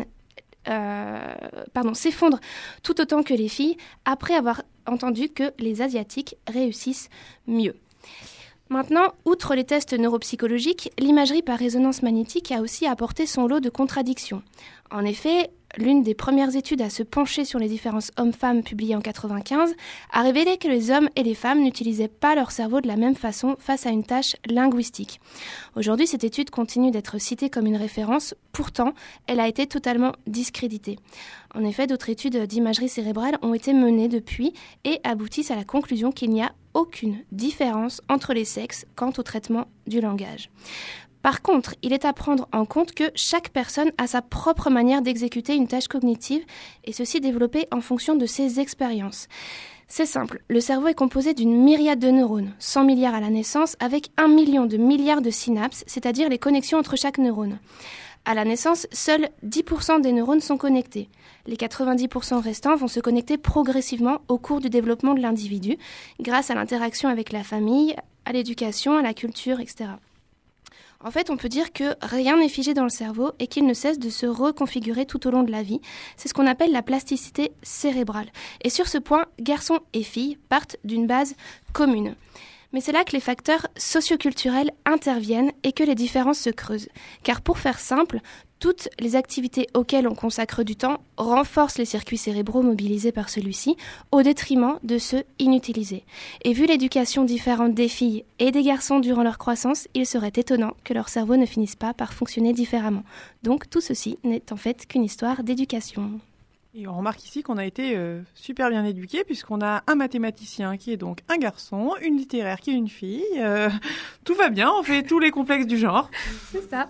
s'effondrent tout autant que les filles, après avoir entendu que les Asiatiques réussissent mieux. Maintenant, outre les tests neuropsychologiques, l'imagerie par résonance magnétique a aussi apporté son lot de contradictions. En effet, l'une des premières études à se pencher sur les différences hommes-femmes publiées en 1995, a révélé que les hommes et les femmes n'utilisaient pas leur cerveau de la même façon face à une tâche linguistique. Aujourd'hui, cette étude continue d'être citée comme une référence, pourtant, elle a été totalement discréditée. En effet, d'autres études d'imagerie cérébrale ont été menées depuis et aboutissent à la conclusion qu'il n'y a aucune différence entre les sexes quant au traitement du langage. Par contre, il est à prendre en compte que chaque personne a sa propre manière d'exécuter une tâche cognitive et ceci développé en fonction de ses expériences. C'est simple, le cerveau est composé d'une myriade de neurones, 100 milliards à la naissance, avec 1 million de milliards de synapses, c'est-à-dire les connexions entre chaque neurone. À la naissance, seuls 10% des neurones sont connectés. Les 90% restants vont se connecter progressivement au cours du développement de l'individu, grâce à l'interaction avec la famille, à l'éducation, à la culture, etc. En fait, on peut dire que rien n'est figé dans le cerveau et qu'il ne cesse de se reconfigurer tout au long de la vie. C'est ce qu'on appelle la plasticité cérébrale. Et sur ce point, garçons et filles partent d'une base commune. Mais c'est là que les facteurs socioculturels interviennent et que les différences se creusent. Car pour faire simple, toutes les activités auxquelles on consacre du temps renforcent les circuits cérébraux mobilisés par celui-ci au détriment de ceux inutilisés. Et vu l'éducation différente des filles et des garçons durant leur croissance, il serait étonnant que leur cerveau ne finisse pas par fonctionner différemment. Donc tout ceci n'est en fait qu'une histoire d'éducation. Et on remarque ici qu'on a été super bien éduqués puisqu'on a un mathématicien qui est donc un garçon, une littéraire qui est une fille. Tout va bien, on fait tous les complexes du genre. C'est ça.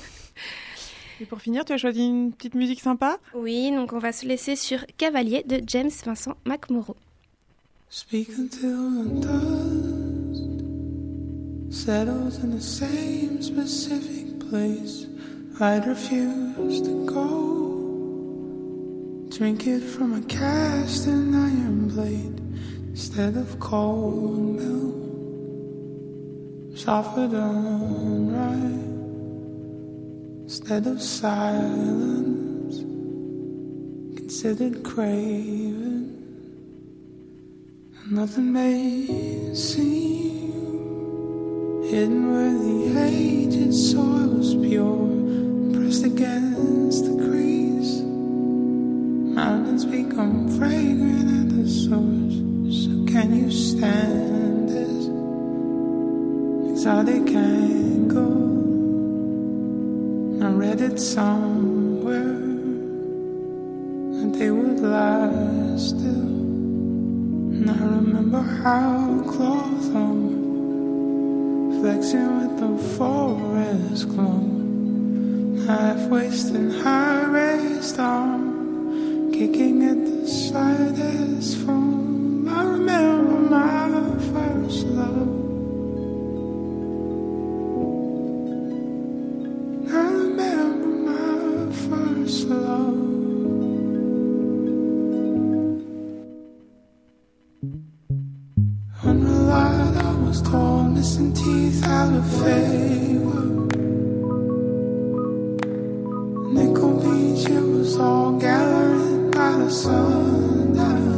Et pour finir, tu as choisi une petite musique sympa ? Oui, donc on va se laisser sur Cavalier de James Vincent McMorrow. Speak until the dust settles in the same specific place. I'd refuse to go. Drink it from a cast and iron blade instead of cold milk. Softer than right instead of silence. Considered craven. And nothing may seem hidden where the aged soil's pure. Pressed against the crease. Mountains become fragrant at the source. So can you stand this exotic angle? I read it somewhere that they would lie still. And I remember how cloth hung, flexing with the forest glow. Half-wasted, high-raised arm, kicking at the slightest foam. I remember my first love. I remember my first love. Unrelied, I was told, missing teeth out of favor. Nickel Beach, it was all gathering by the sundown.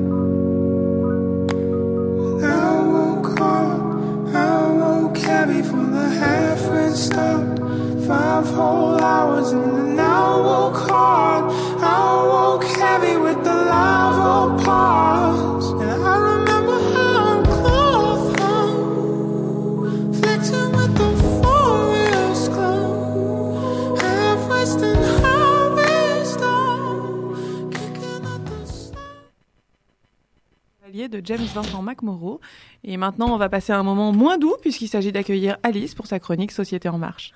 But I woke up, I woke heavy for the half-red stopped. 5 whole hours and then I woke hard. I woke heavy with the lava pause. And I remember how close hung, flexing with the forest glow. Half-west and harvest on, kicking at the sun. De James Vincent McMorrow. Et maintenant, on va passer à un moment moins doux puisqu'il s'agit d'accueillir Alice pour sa chronique Société en marche.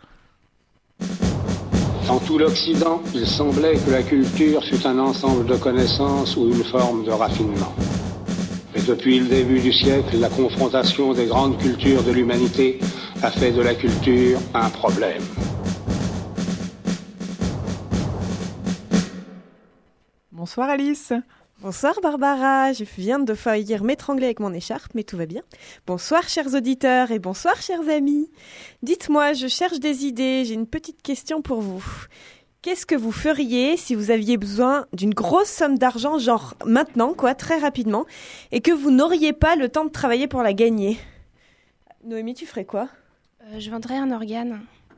Dans tout l'Occident, il semblait que la culture fût un ensemble de connaissances ou une forme de raffinement. Mais depuis le début du siècle, la confrontation des grandes cultures de l'humanité a fait de la culture un problème. Bonsoir Alice. Bonsoir Barbara, je viens de faillir m'étrangler avec mon écharpe, mais tout va bien. Bonsoir chers auditeurs et bonsoir chers amis. Dites-moi, je cherche des idées, j'ai une petite question pour vous. Qu'est-ce que vous feriez si vous aviez besoin d'une grosse somme d'argent, genre maintenant, quoi, très rapidement, et que vous n'auriez pas le temps de travailler pour la gagner ? Noémie, tu ferais quoi ? Je vendrais un organe.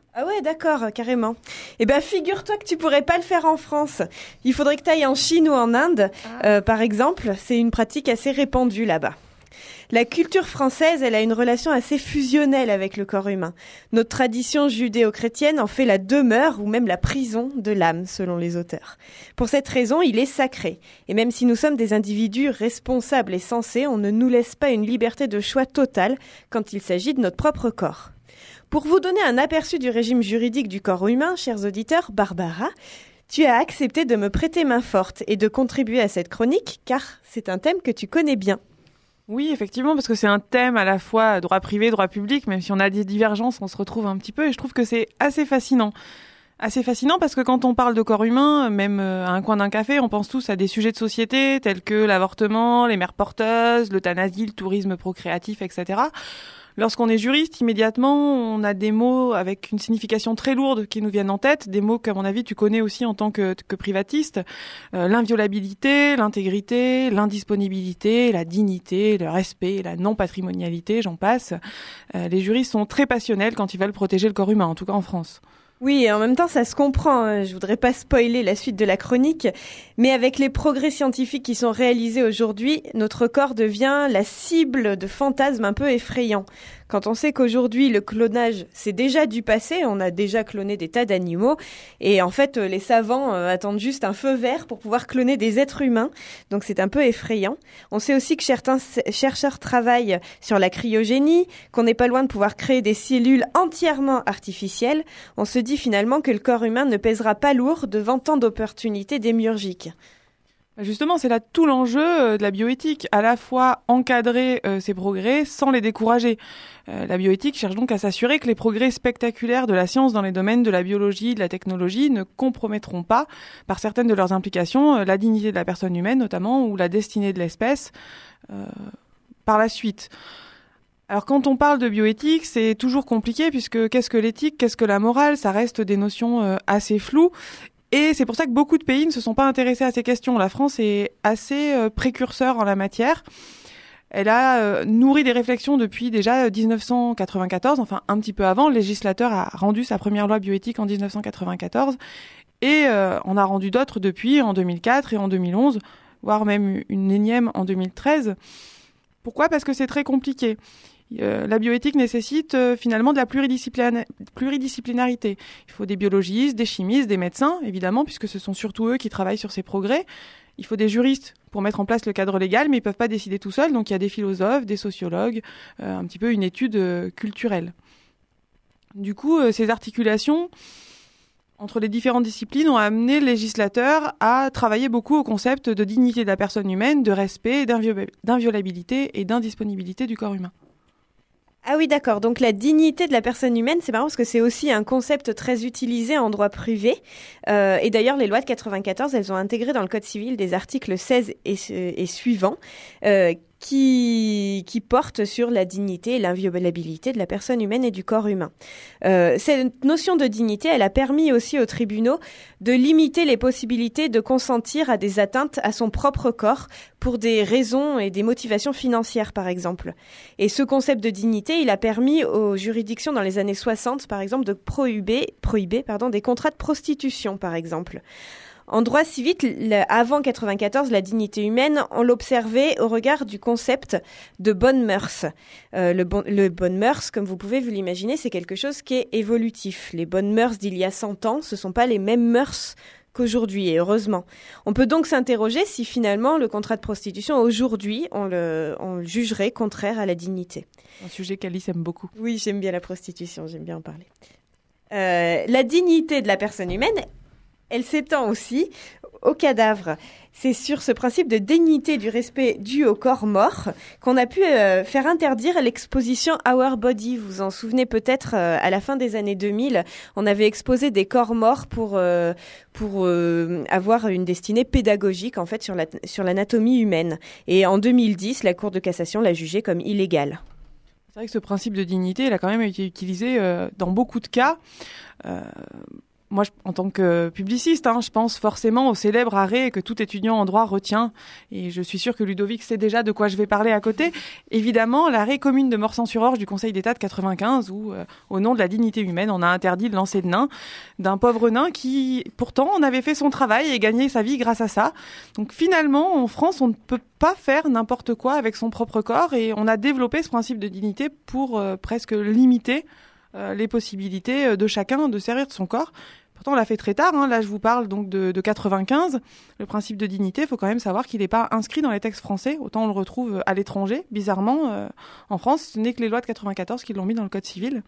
Ah ouais, d'accord, carrément. Eh ben, figure-toi que tu pourrais pas le faire en France. Il faudrait que tu ailles en Chine ou en Inde, par exemple. C'est une pratique assez répandue là-bas. La culture française, elle a une relation assez fusionnelle avec le corps humain. Notre tradition judéo-chrétienne en fait la demeure ou même la prison de l'âme, selon les auteurs. Pour cette raison, il est sacré. Et même si nous sommes des individus responsables et sensés, on ne nous laisse pas une liberté de choix totale quand il s'agit de notre propre corps. Pour vous donner un aperçu du régime juridique du corps humain, chers auditeurs, Barbara, tu as accepté de me prêter main forte et de contribuer à cette chronique, car c'est un thème que tu connais bien. Oui, effectivement, parce que c'est un thème à la fois droit privé, droit public, même si on a des divergences, on se retrouve un petit peu, et je trouve que c'est assez fascinant. Assez fascinant parce que quand on parle de corps humain, même à un coin d'un café, on pense tous à des sujets de société tels que l'avortement, les mères porteuses, l'euthanasie, le tourisme procréatif, etc. Lorsqu'on est juriste, immédiatement, on a des mots avec une signification très lourde qui nous viennent en tête, des mots qu'à mon avis tu connais aussi en tant que privatiste, l'inviolabilité, l'intégrité, l'indisponibilité, la dignité, le respect, la non-patrimonialité, j'en passe. Les juristes sont très passionnels quand ils veulent protéger le corps humain, en tout cas en France. Oui, et en même temps, ça se comprend. Je voudrais pas spoiler la suite de la chronique, mais avec les progrès scientifiques qui sont réalisés aujourd'hui, notre corps devient la cible de fantasmes un peu effrayants. Quand on sait qu'aujourd'hui, le clonage, c'est déjà du passé, on a déjà cloné des tas d'animaux, et en fait, les savants attendent juste un feu vert pour pouvoir cloner des êtres humains, donc c'est un peu effrayant. On sait aussi que certains chercheurs travaillent sur la cryogénie, qu'on n'est pas loin de pouvoir créer des cellules entièrement artificielles. On se dit finalement que le corps humain ne pèsera pas lourd devant tant d'opportunités démiurgiques. Justement, c'est là tout l'enjeu de la bioéthique, à la fois encadrer ces progrès sans les décourager. La bioéthique cherche donc à s'assurer que les progrès spectaculaires de la science dans les domaines de la biologie, de la technologie ne compromettront pas, par certaines de leurs implications, la dignité de la personne humaine notamment, ou la destinée de l'espèce par la suite. Alors quand on parle de bioéthique, c'est toujours compliqué puisque qu'est-ce que l'éthique, qu'est-ce que la morale, ça reste des notions assez floues. Et c'est pour ça que beaucoup de pays ne se sont pas intéressés à ces questions. La France est assez précurseur en la matière. Elle a nourri des réflexions depuis déjà 1994, enfin un petit peu avant. Le législateur a rendu sa première loi bioéthique en 1994 et on a rendu d'autres depuis en 2004 et en 2011, voire même une énième en 2013. Pourquoi ? Parce que c'est très compliqué. La bioéthique nécessite finalement de la pluridisciplinarité. Il faut des biologistes, des chimistes, des médecins, évidemment, puisque ce sont surtout eux qui travaillent sur ces progrès. Il faut des juristes pour mettre en place le cadre légal, mais ils ne peuvent pas décider tout seuls. Donc il y a des philosophes, des sociologues, un petit peu une étude culturelle. Du coup, ces articulations entre les différentes disciplines ont amené le législateur à travailler beaucoup au concept de dignité de la personne humaine, de respect, d'inviolabilité et d'indisponibilité du corps humain. Ah oui, d'accord. Donc la dignité de la personne humaine, c'est marrant parce que c'est aussi un concept très utilisé en droit privé. Et d'ailleurs, les lois de 94, elles ont intégré dans le Code civil des articles 16 et suivants qui portent sur la dignité et l'inviolabilité de la personne humaine et du corps humain. Cette notion de dignité, elle a permis aussi aux tribunaux de limiter les possibilités de consentir à des atteintes à son propre corps pour des raisons et des motivations financières, par exemple. Et ce concept de dignité, il a permis aux juridictions dans les années 60, par exemple, de prohiber des contrats de prostitution, par exemple. En droit civil, avant 94, la dignité humaine, on l'observait au regard du concept de bonnes mœurs. Le bonnes mœurs, comme vous pouvez vous l'imaginer, c'est quelque chose qui est évolutif. Les bonnes mœurs d'il y a 100 ans, ce ne sont pas les mêmes mœurs qu'aujourd'hui, et heureusement. On peut donc s'interroger si finalement le contrat de prostitution, aujourd'hui, on le jugerait contraire à la dignité. Un sujet qu'Alice aime beaucoup. Oui, j'aime bien la prostitution, j'aime bien en parler. La dignité de la personne humaine, elle s'étend aussi au cadavre. C'est sur ce principe de dignité du respect dû au corps mort qu'on a pu faire interdire l'exposition Our Body. Vous vous en souvenez peut-être, à la fin des années 2000, on avait exposé des corps morts pour avoir une destinée pédagogique en fait sur l'anatomie humaine. Et en 2010, la Cour de cassation l'a jugé comme illégal. C'est vrai que ce principe de dignité, il a quand même été utilisé dans beaucoup de cas. moi, en tant que publiciste, je pense forcément au célèbre arrêt que tout étudiant en droit retient. Et je suis sûre que Ludovic sait déjà de quoi je vais parler à côté. Évidemment, l'arrêt commune de Morsan-sur-Orge du Conseil d'État de 95, où, au nom de la dignité humaine, on a interdit le lancer de nain d'un pauvre nain qui, pourtant, en avait fait son travail et gagné sa vie grâce à ça. Donc finalement, en France, on ne peut pas faire n'importe quoi avec son propre corps et on a développé ce principe de dignité pour presque limiter les possibilités de chacun de servir de son corps. Pourtant, on l'a fait très tard. Là, je vous parle donc de 95. Le principe de dignité, il faut quand même savoir qu'il n'est pas inscrit dans les textes français. Autant on le retrouve à l'étranger. Bizarrement, en France, ce n'est que les lois de 94 qui l'ont mis dans le Code civil.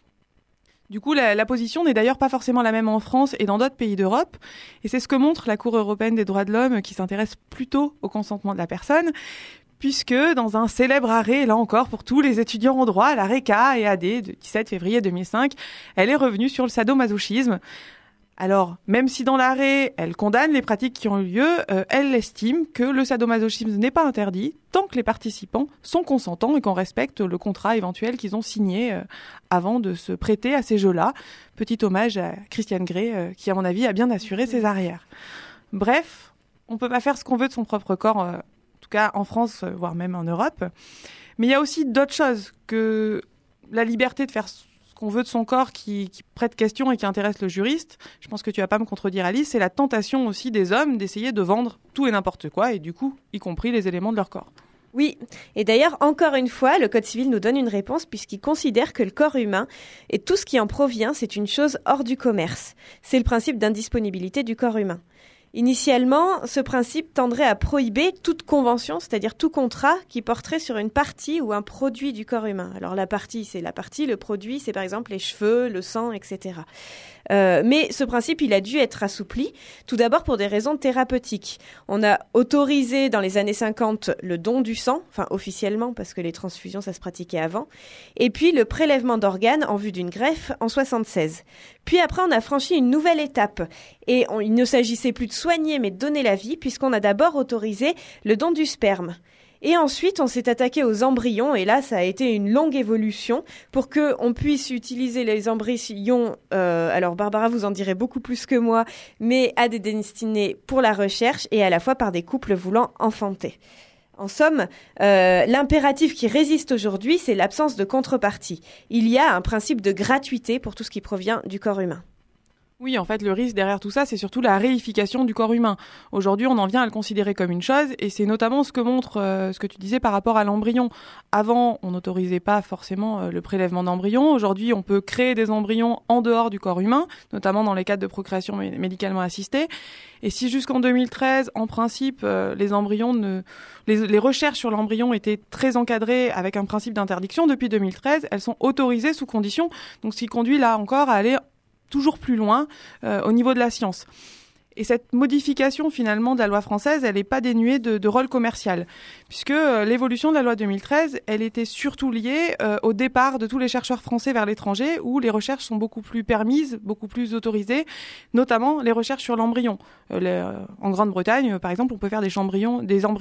Du coup, la position n'est d'ailleurs pas forcément la même en France et dans d'autres pays d'Europe. Et c'est ce que montre la Cour européenne des droits de l'homme qui s'intéresse plutôt au consentement de la personne, puisque dans un célèbre arrêt, là encore, pour tous les étudiants en droit, l'arrêt K et AD de 17 février 2005, elle est revenue sur le sadomasochisme. Alors, même si dans l'arrêt, elle condamne les pratiques qui ont eu lieu, elle estime que le sadomasochisme n'est pas interdit tant que les participants sont consentants et qu'on respecte le contrat éventuel qu'ils ont signé avant de se prêter à ces jeux-là. Petit hommage à Christiane Grey, qui, à mon avis, a bien assuré ses arrières. Bref, on peut pas faire ce qu'on veut de son propre corps, en tout cas en France, voire même en Europe. Mais il y a aussi d'autres choses que la liberté de faire qu'on veut de son corps qui prête question et qui intéresse le juriste. Je pense que tu vas pas me contredire, Alice. C'est la tentation aussi des hommes d'essayer de vendre tout et n'importe quoi, et du coup, y compris les éléments de leur corps. Oui, et d'ailleurs, encore une fois, le Code civil nous donne une réponse puisqu'il considère que le corps humain et tout ce qui en provient, c'est une chose hors du commerce. C'est le principe d'indisponibilité du corps humain. Initialement, ce principe tendrait à prohiber toute convention, c'est-à-dire tout contrat qui porterait sur une partie ou un produit du corps humain. Alors la partie, c'est la partie, le produit, c'est par exemple les cheveux, le sang, etc. Mais ce principe, il a dû être assoupli, tout d'abord pour des raisons thérapeutiques. On a autorisé dans les années 50 le don du sang, enfin officiellement parce que les transfusions, ça se pratiquait avant, et puis le prélèvement d'organes en vue d'une greffe en 76. Puis après, on a franchi une nouvelle étape et il ne s'agissait plus de soigner mais de donner la vie puisqu'on a d'abord autorisé le don du sperme. Et ensuite, on s'est attaqué aux embryons, et là, ça a été une longue évolution pour qu'on puisse utiliser les embryons, alors Barbara vous en dirait beaucoup plus que moi, mais à des destinées pour la recherche et à la fois par des couples voulant enfanter. En somme, l'impératif qui résiste aujourd'hui, c'est l'absence de contrepartie. Il y a un principe de gratuité pour tout ce qui provient du corps humain. Oui, en fait, le risque derrière tout ça, c'est surtout la réification du corps humain. Aujourd'hui, on en vient à le considérer comme une chose, et c'est notamment ce que montre ce que tu disais par rapport à l'embryon. Avant, on n'autorisait pas forcément le prélèvement d'embryons. Aujourd'hui, on peut créer des embryons en dehors du corps humain, notamment dans les cas de procréation médicalement assistée. Et si jusqu'en 2013, en principe, les embryons les recherches sur l'embryon étaient très encadrées avec un principe d'interdiction, depuis 2013, elles sont autorisées sous condition. Donc, ce qui conduit là encore à aller toujours plus loin au niveau de la science. Et cette modification finalement de la loi française, elle n'est pas dénuée de rôle commercial, puisque l'évolution de la loi 2013, elle était surtout liée au départ de tous les chercheurs français vers l'étranger, où les recherches sont beaucoup plus permises, beaucoup plus autorisées, notamment les recherches sur l'embryon. En Grande-Bretagne, par exemple, on peut faire des embryons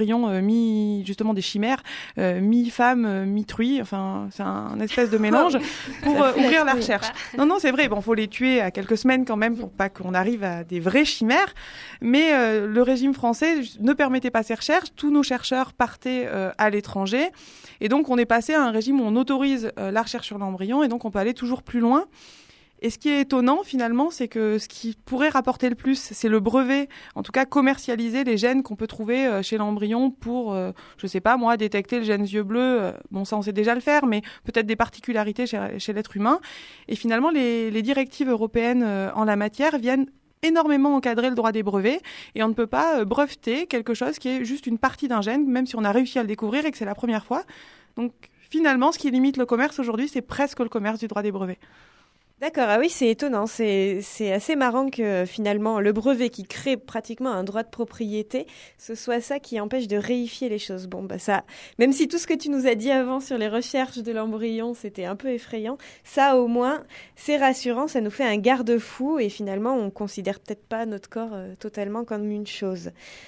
justement des chimères, mi-femme, mi-truie, enfin c'est un espèce de mélange pour ouvrir la recherche. Non, c'est vrai, faut les tuer à quelques semaines quand même pour pas qu'on arrive à des vraies chimères. Mais le régime français ne permettait pas ces recherches. Tous nos chercheurs partaient à l'étranger. Et donc, on est passé à un régime où on autorise la recherche sur l'embryon. Et donc, on peut aller toujours plus loin. Et ce qui est étonnant, finalement, c'est que ce qui pourrait rapporter le plus, c'est le brevet, en tout cas commercialiser les gènes qu'on peut trouver chez l'embryon pour, je sais pas moi, détecter le gène yeux bleus. Bon, ça, on sait déjà le faire, mais peut-être des particularités chez l'être humain. Et finalement, les directives européennes en la matière viennent énormément encadrer le droit des brevets, et on ne peut pas breveter quelque chose qui est juste une partie d'un gène, même si on a réussi à le découvrir et que c'est la première fois. Donc finalement, ce qui limite le commerce aujourd'hui, c'est presque le commerce du droit des brevets. D'accord, ah oui, c'est étonnant. C'est assez marrant que finalement le brevet qui crée pratiquement un droit de propriété, ce soit ça qui empêche de réifier les choses. Bon, ça, même si tout ce que tu nous as dit avant sur les recherches de l'embryon, c'était un peu effrayant, ça au moins, c'est rassurant, ça nous fait un garde-fou et finalement, on considère peut-être pas notre corps totalement comme une chose.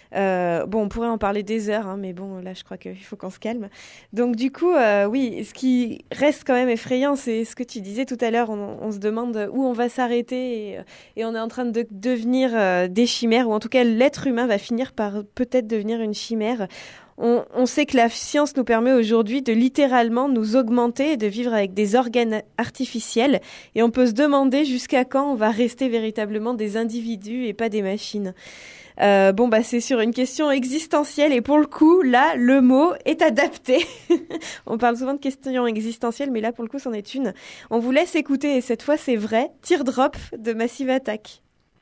On pourrait en parler des heures, mais bon, là, je crois qu'il faut qu'on se calme. Donc du coup, oui, ce qui reste quand même effrayant, c'est ce que tu disais tout à l'heure, on se demande où on va s'arrêter et on est en train de devenir des chimères, ou en tout cas l'être humain va finir par peut-être devenir une chimère. On sait que la science nous permet aujourd'hui de littéralement nous augmenter et de vivre avec des organes artificiels. Et on peut se demander jusqu'à quand on va rester véritablement des individus et pas des machines. C'est sur une question existentielle et pour le coup, là, le mot est adapté. On parle souvent de questions existentielles, mais là, pour le coup, c'en est une. On vous laisse écouter, et cette fois, c'est vrai, Teardrop de Massive Attack.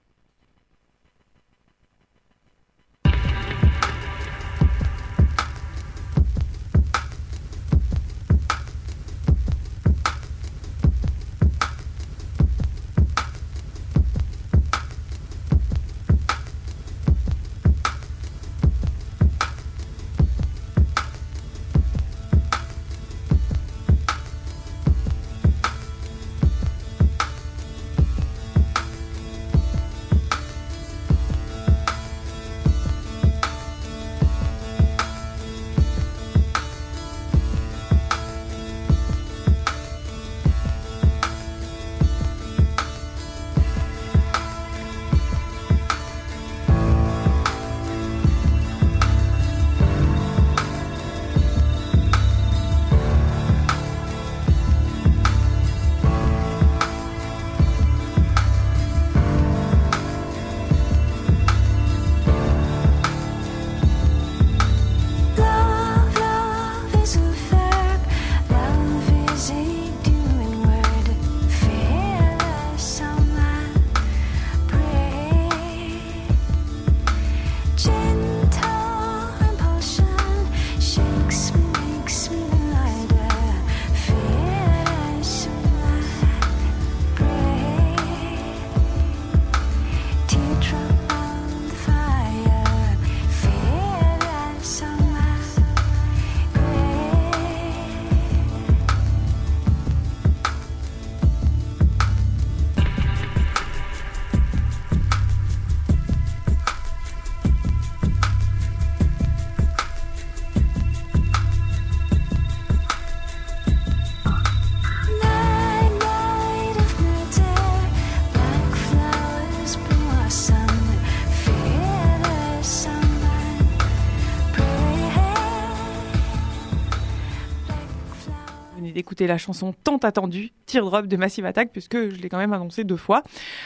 D'écouter la chanson tant attendue, Teardrop de Massive Attack, puisque je l'ai quand même annoncé 2 fois.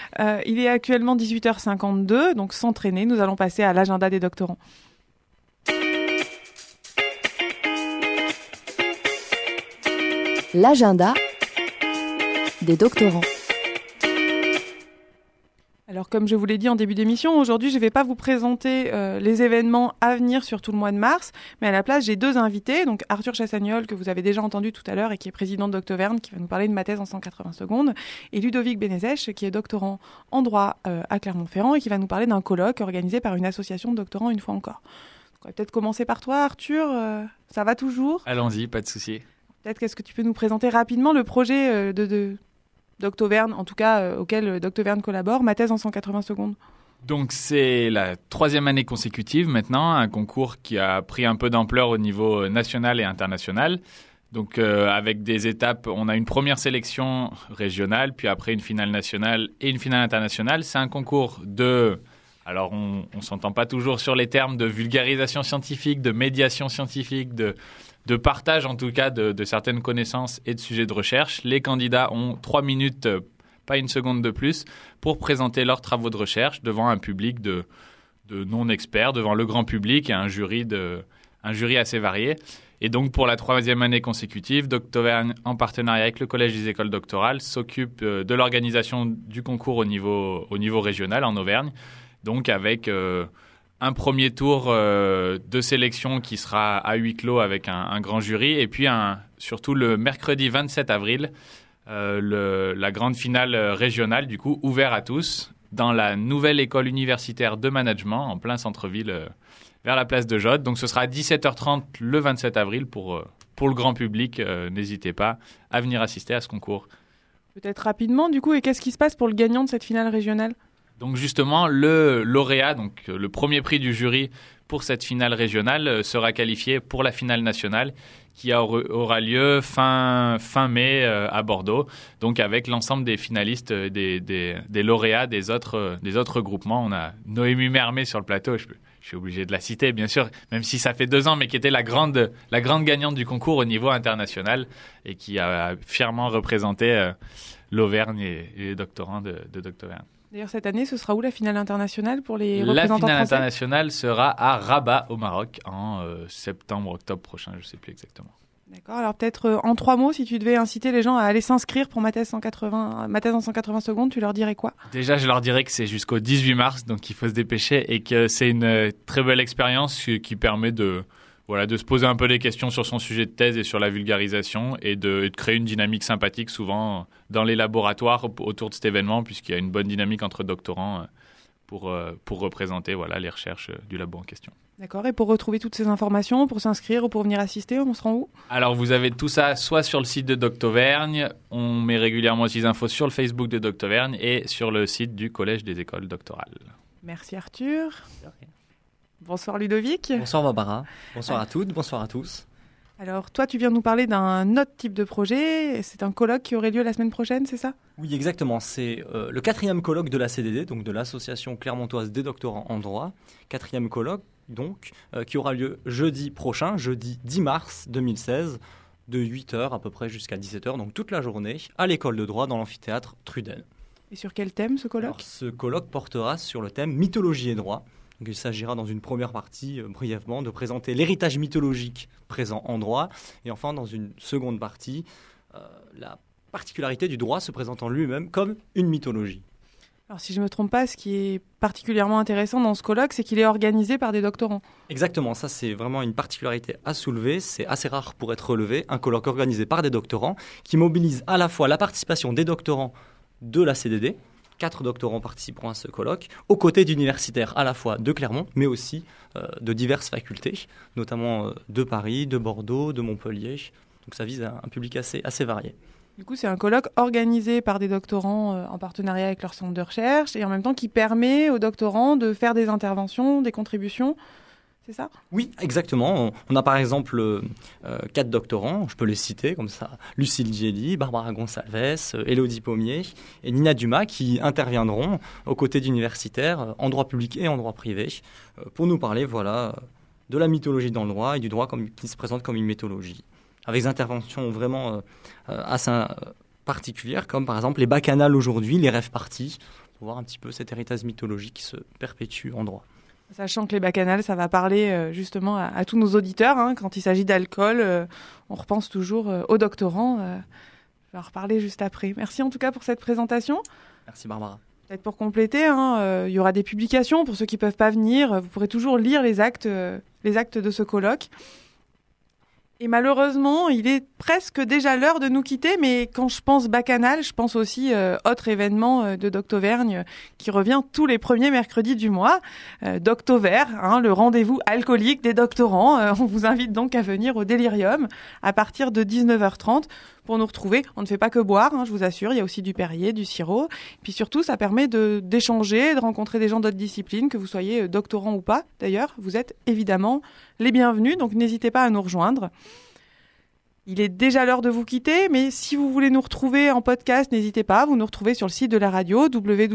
Il est actuellement 18h52, donc sans traîner, nous allons passer à l'agenda des doctorants. L'agenda des doctorants. Alors, comme je vous l'ai dit en début d'émission, aujourd'hui, je ne vais pas vous présenter les événements à venir sur tout le mois de mars, mais à la place, j'ai 2 invités. Donc, Arthur Chassagnol, que vous avez déjà entendu tout à l'heure et qui est président d'Octoverne, qui va nous parler de ma thèse en 180 secondes, et Ludovic Benezech, qui est doctorant en droit à Clermont-Ferrand et qui va nous parler d'un colloque organisé par une association de doctorants une fois encore. Donc, on va peut-être commencer par toi, Arthur. Ça va toujours ? Allons-y, pas de souci. Peut-être qu'est-ce que tu peux nous présenter rapidement le projet d'Octoverne, en tout cas auquel d'Octoverne collabore, ma thèse en 180 secondes. Donc c'est la 3e année consécutive maintenant, un concours qui a pris un peu d'ampleur au niveau national et international. Donc avec des étapes, on a une première sélection régionale, puis après une finale nationale et une finale internationale. C'est un concours alors on s'entend pas toujours sur les termes de vulgarisation scientifique, de médiation scientifique, de partage en tout cas de certaines connaissances et de sujets de recherche. Les candidats ont 3 minutes, pas une seconde de plus, pour présenter leurs travaux de recherche devant un public de non-experts, devant le grand public et un jury assez varié. Et donc pour la 3e année consécutive, Octoverne, en partenariat avec le Collège des écoles doctorales, s'occupe de l'organisation du concours au niveau régional en Auvergne, donc avec un premier tour de sélection qui sera à huis clos avec un grand jury, et puis surtout le mercredi 27 avril, la grande finale régionale, du coup, ouvert à tous, dans la nouvelle école universitaire de management, en plein centre-ville, vers la place de Jode. Donc ce sera à 17h30 le 27 avril pour le grand public. N'hésitez pas à venir assister à ce concours. Peut-être rapidement, du coup, et qu'est-ce qui se passe pour le gagnant de cette finale régionale ? Donc justement, le lauréat, donc le premier prix du jury pour cette finale régionale, sera qualifié pour la finale nationale qui aura lieu fin mai à Bordeaux, donc avec l'ensemble des finalistes, des lauréats des autres groupements. On a Noémie Mermet sur le plateau, je suis obligé de la citer, bien sûr, même si ça fait 2 ans, mais qui était la grande gagnante du concours au niveau international et qui a fièrement représenté l'Auvergne et les doctorants de Doctoverne. D'ailleurs, cette année, ce sera où la finale internationale pour les représentants français ? La finale internationale sera à Rabat, au Maroc, en septembre-octobre prochain, je ne sais plus exactement. D'accord, alors peut-être en 3 mots, si tu devais inciter les gens à aller s'inscrire pour ma thèse en 180 secondes, tu leur dirais quoi ? Déjà, je leur dirais que c'est jusqu'au 18 mars, donc il faut se dépêcher, et que c'est une très belle expérience qui permet de se poser un peu des questions sur son sujet de thèse et sur la vulgarisation, et de créer une dynamique sympathique, souvent dans les laboratoires autour de cet événement, puisqu'il y a une bonne dynamique entre doctorants pour représenter les recherches du labo en question. D'accord, et pour retrouver toutes ces informations, pour s'inscrire ou pour venir assister, on se rend où ? Alors, vous avez tout ça soit sur le site de Doctovergne, on met régulièrement aussi des infos sur le Facebook de Doctovergne et sur le site du Collège des écoles doctorales. Merci Arthur. Bonsoir Ludovic. Bonsoir Barbara. Bonsoir à toutes, bonsoir à tous. Alors, toi, tu viens nous parler d'un autre type de projet. C'est un colloque qui aurait lieu la semaine prochaine, c'est ça ? Oui, exactement. C'est le 4e colloque de la CDD, donc de l'Association clermontoise des doctorants en droit. 4e colloque, donc, qui aura lieu jeudi prochain, jeudi 10 mars 2016, de 8h à peu près jusqu'à 17h, donc toute la journée, à l'école de droit dans l'amphithéâtre Trudel. Et sur quel thème, ce colloque ? Alors, ce colloque portera sur le thème mythologie et droit. Donc, il s'agira dans une première partie, brièvement, de présenter l'héritage mythologique présent en droit. Et enfin, dans une seconde partie, la particularité du droit se présentant lui-même comme une mythologie. Alors, si je ne me trompe pas, ce qui est particulièrement intéressant dans ce colloque, c'est qu'il est organisé par des doctorants. Exactement, ça c'est vraiment une particularité à soulever. C'est assez rare pour être relevé. Un colloque organisé par des doctorants qui mobilise à la fois la participation des doctorants de la CDD, 4 doctorants participeront à ce colloque, aux côtés d'universitaires à la fois de Clermont, mais aussi de diverses facultés, notamment de Paris, de Bordeaux, de Montpellier. Donc ça vise un public assez varié. Du coup, c'est un colloque organisé par des doctorants en partenariat avec leur centre de recherche et en même temps qui permet aux doctorants de faire des interventions, des contributions. C'est ça ? Oui, exactement. On a par exemple 4 doctorants, je peux les citer comme ça. Lucille Gelli, Barbara Gonçalves, Élodie Pommier et Nina Dumas qui interviendront aux côtés d'universitaires en droit public et en droit privé pour nous parler de la mythologie dans le droit et du droit qui se présente comme une mythologie. Avec des interventions vraiment assez particulières comme par exemple les bacchanales aujourd'hui, les rêves partis, pour voir un petit peu cet héritage mythologique qui se perpétue en droit. Sachant que les bacchanales, ça va parler justement à tous nos auditeurs. Quand il s'agit d'alcool, on repense toujours aux doctorants. Je vais en reparler juste après. Merci en tout cas pour cette présentation. Merci Barbara. Peut-être pour compléter, il y aura des publications pour ceux qui ne peuvent pas venir. Vous pourrez toujours lire les actes de ce colloque. Et malheureusement, il est presque déjà l'heure de nous quitter, mais quand je pense bacchanal, je pense aussi autre événement de Doctovergne qui revient tous les premiers mercredis du mois. Doctovergne, le rendez-vous alcoolique des doctorants. On vous invite donc à venir au Délirium à partir de 19h30 pour nous retrouver. On ne fait pas que boire, je vous assure, il y a aussi du Perrier, du sirop. Puis surtout, ça permet d'échanger, de rencontrer des gens d'autres disciplines, que vous soyez doctorant ou pas. D'ailleurs, vous êtes évidemment les bienvenus, donc n'hésitez pas à nous rejoindre. Il est déjà l'heure de vous quitter, mais si vous voulez nous retrouver en podcast, n'hésitez pas. Vous nous retrouvez sur le site de la radio,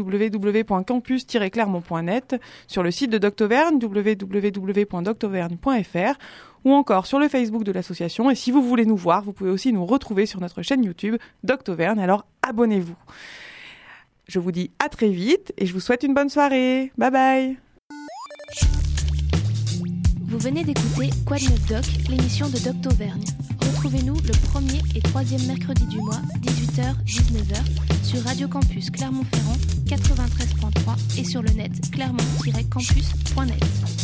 www.campus-clermont.net, sur le site de Doctovergne, www.doctovergne.fr, ou encore sur le Facebook de l'association. Et si vous voulez nous voir, vous pouvez aussi nous retrouver sur notre chaîne YouTube Doctovergne, alors abonnez-vous. Je vous dis à très vite et je vous souhaite une bonne soirée. Bye bye. Vous venez d'écouter Quoi de neuf doc, l'émission de Doctovergne. Retrouvez-nous le 1er et 3e mercredi du mois, 18h-19h, sur Radio Campus Clermont-Ferrand 93.3 et sur le net clermont-campus.net.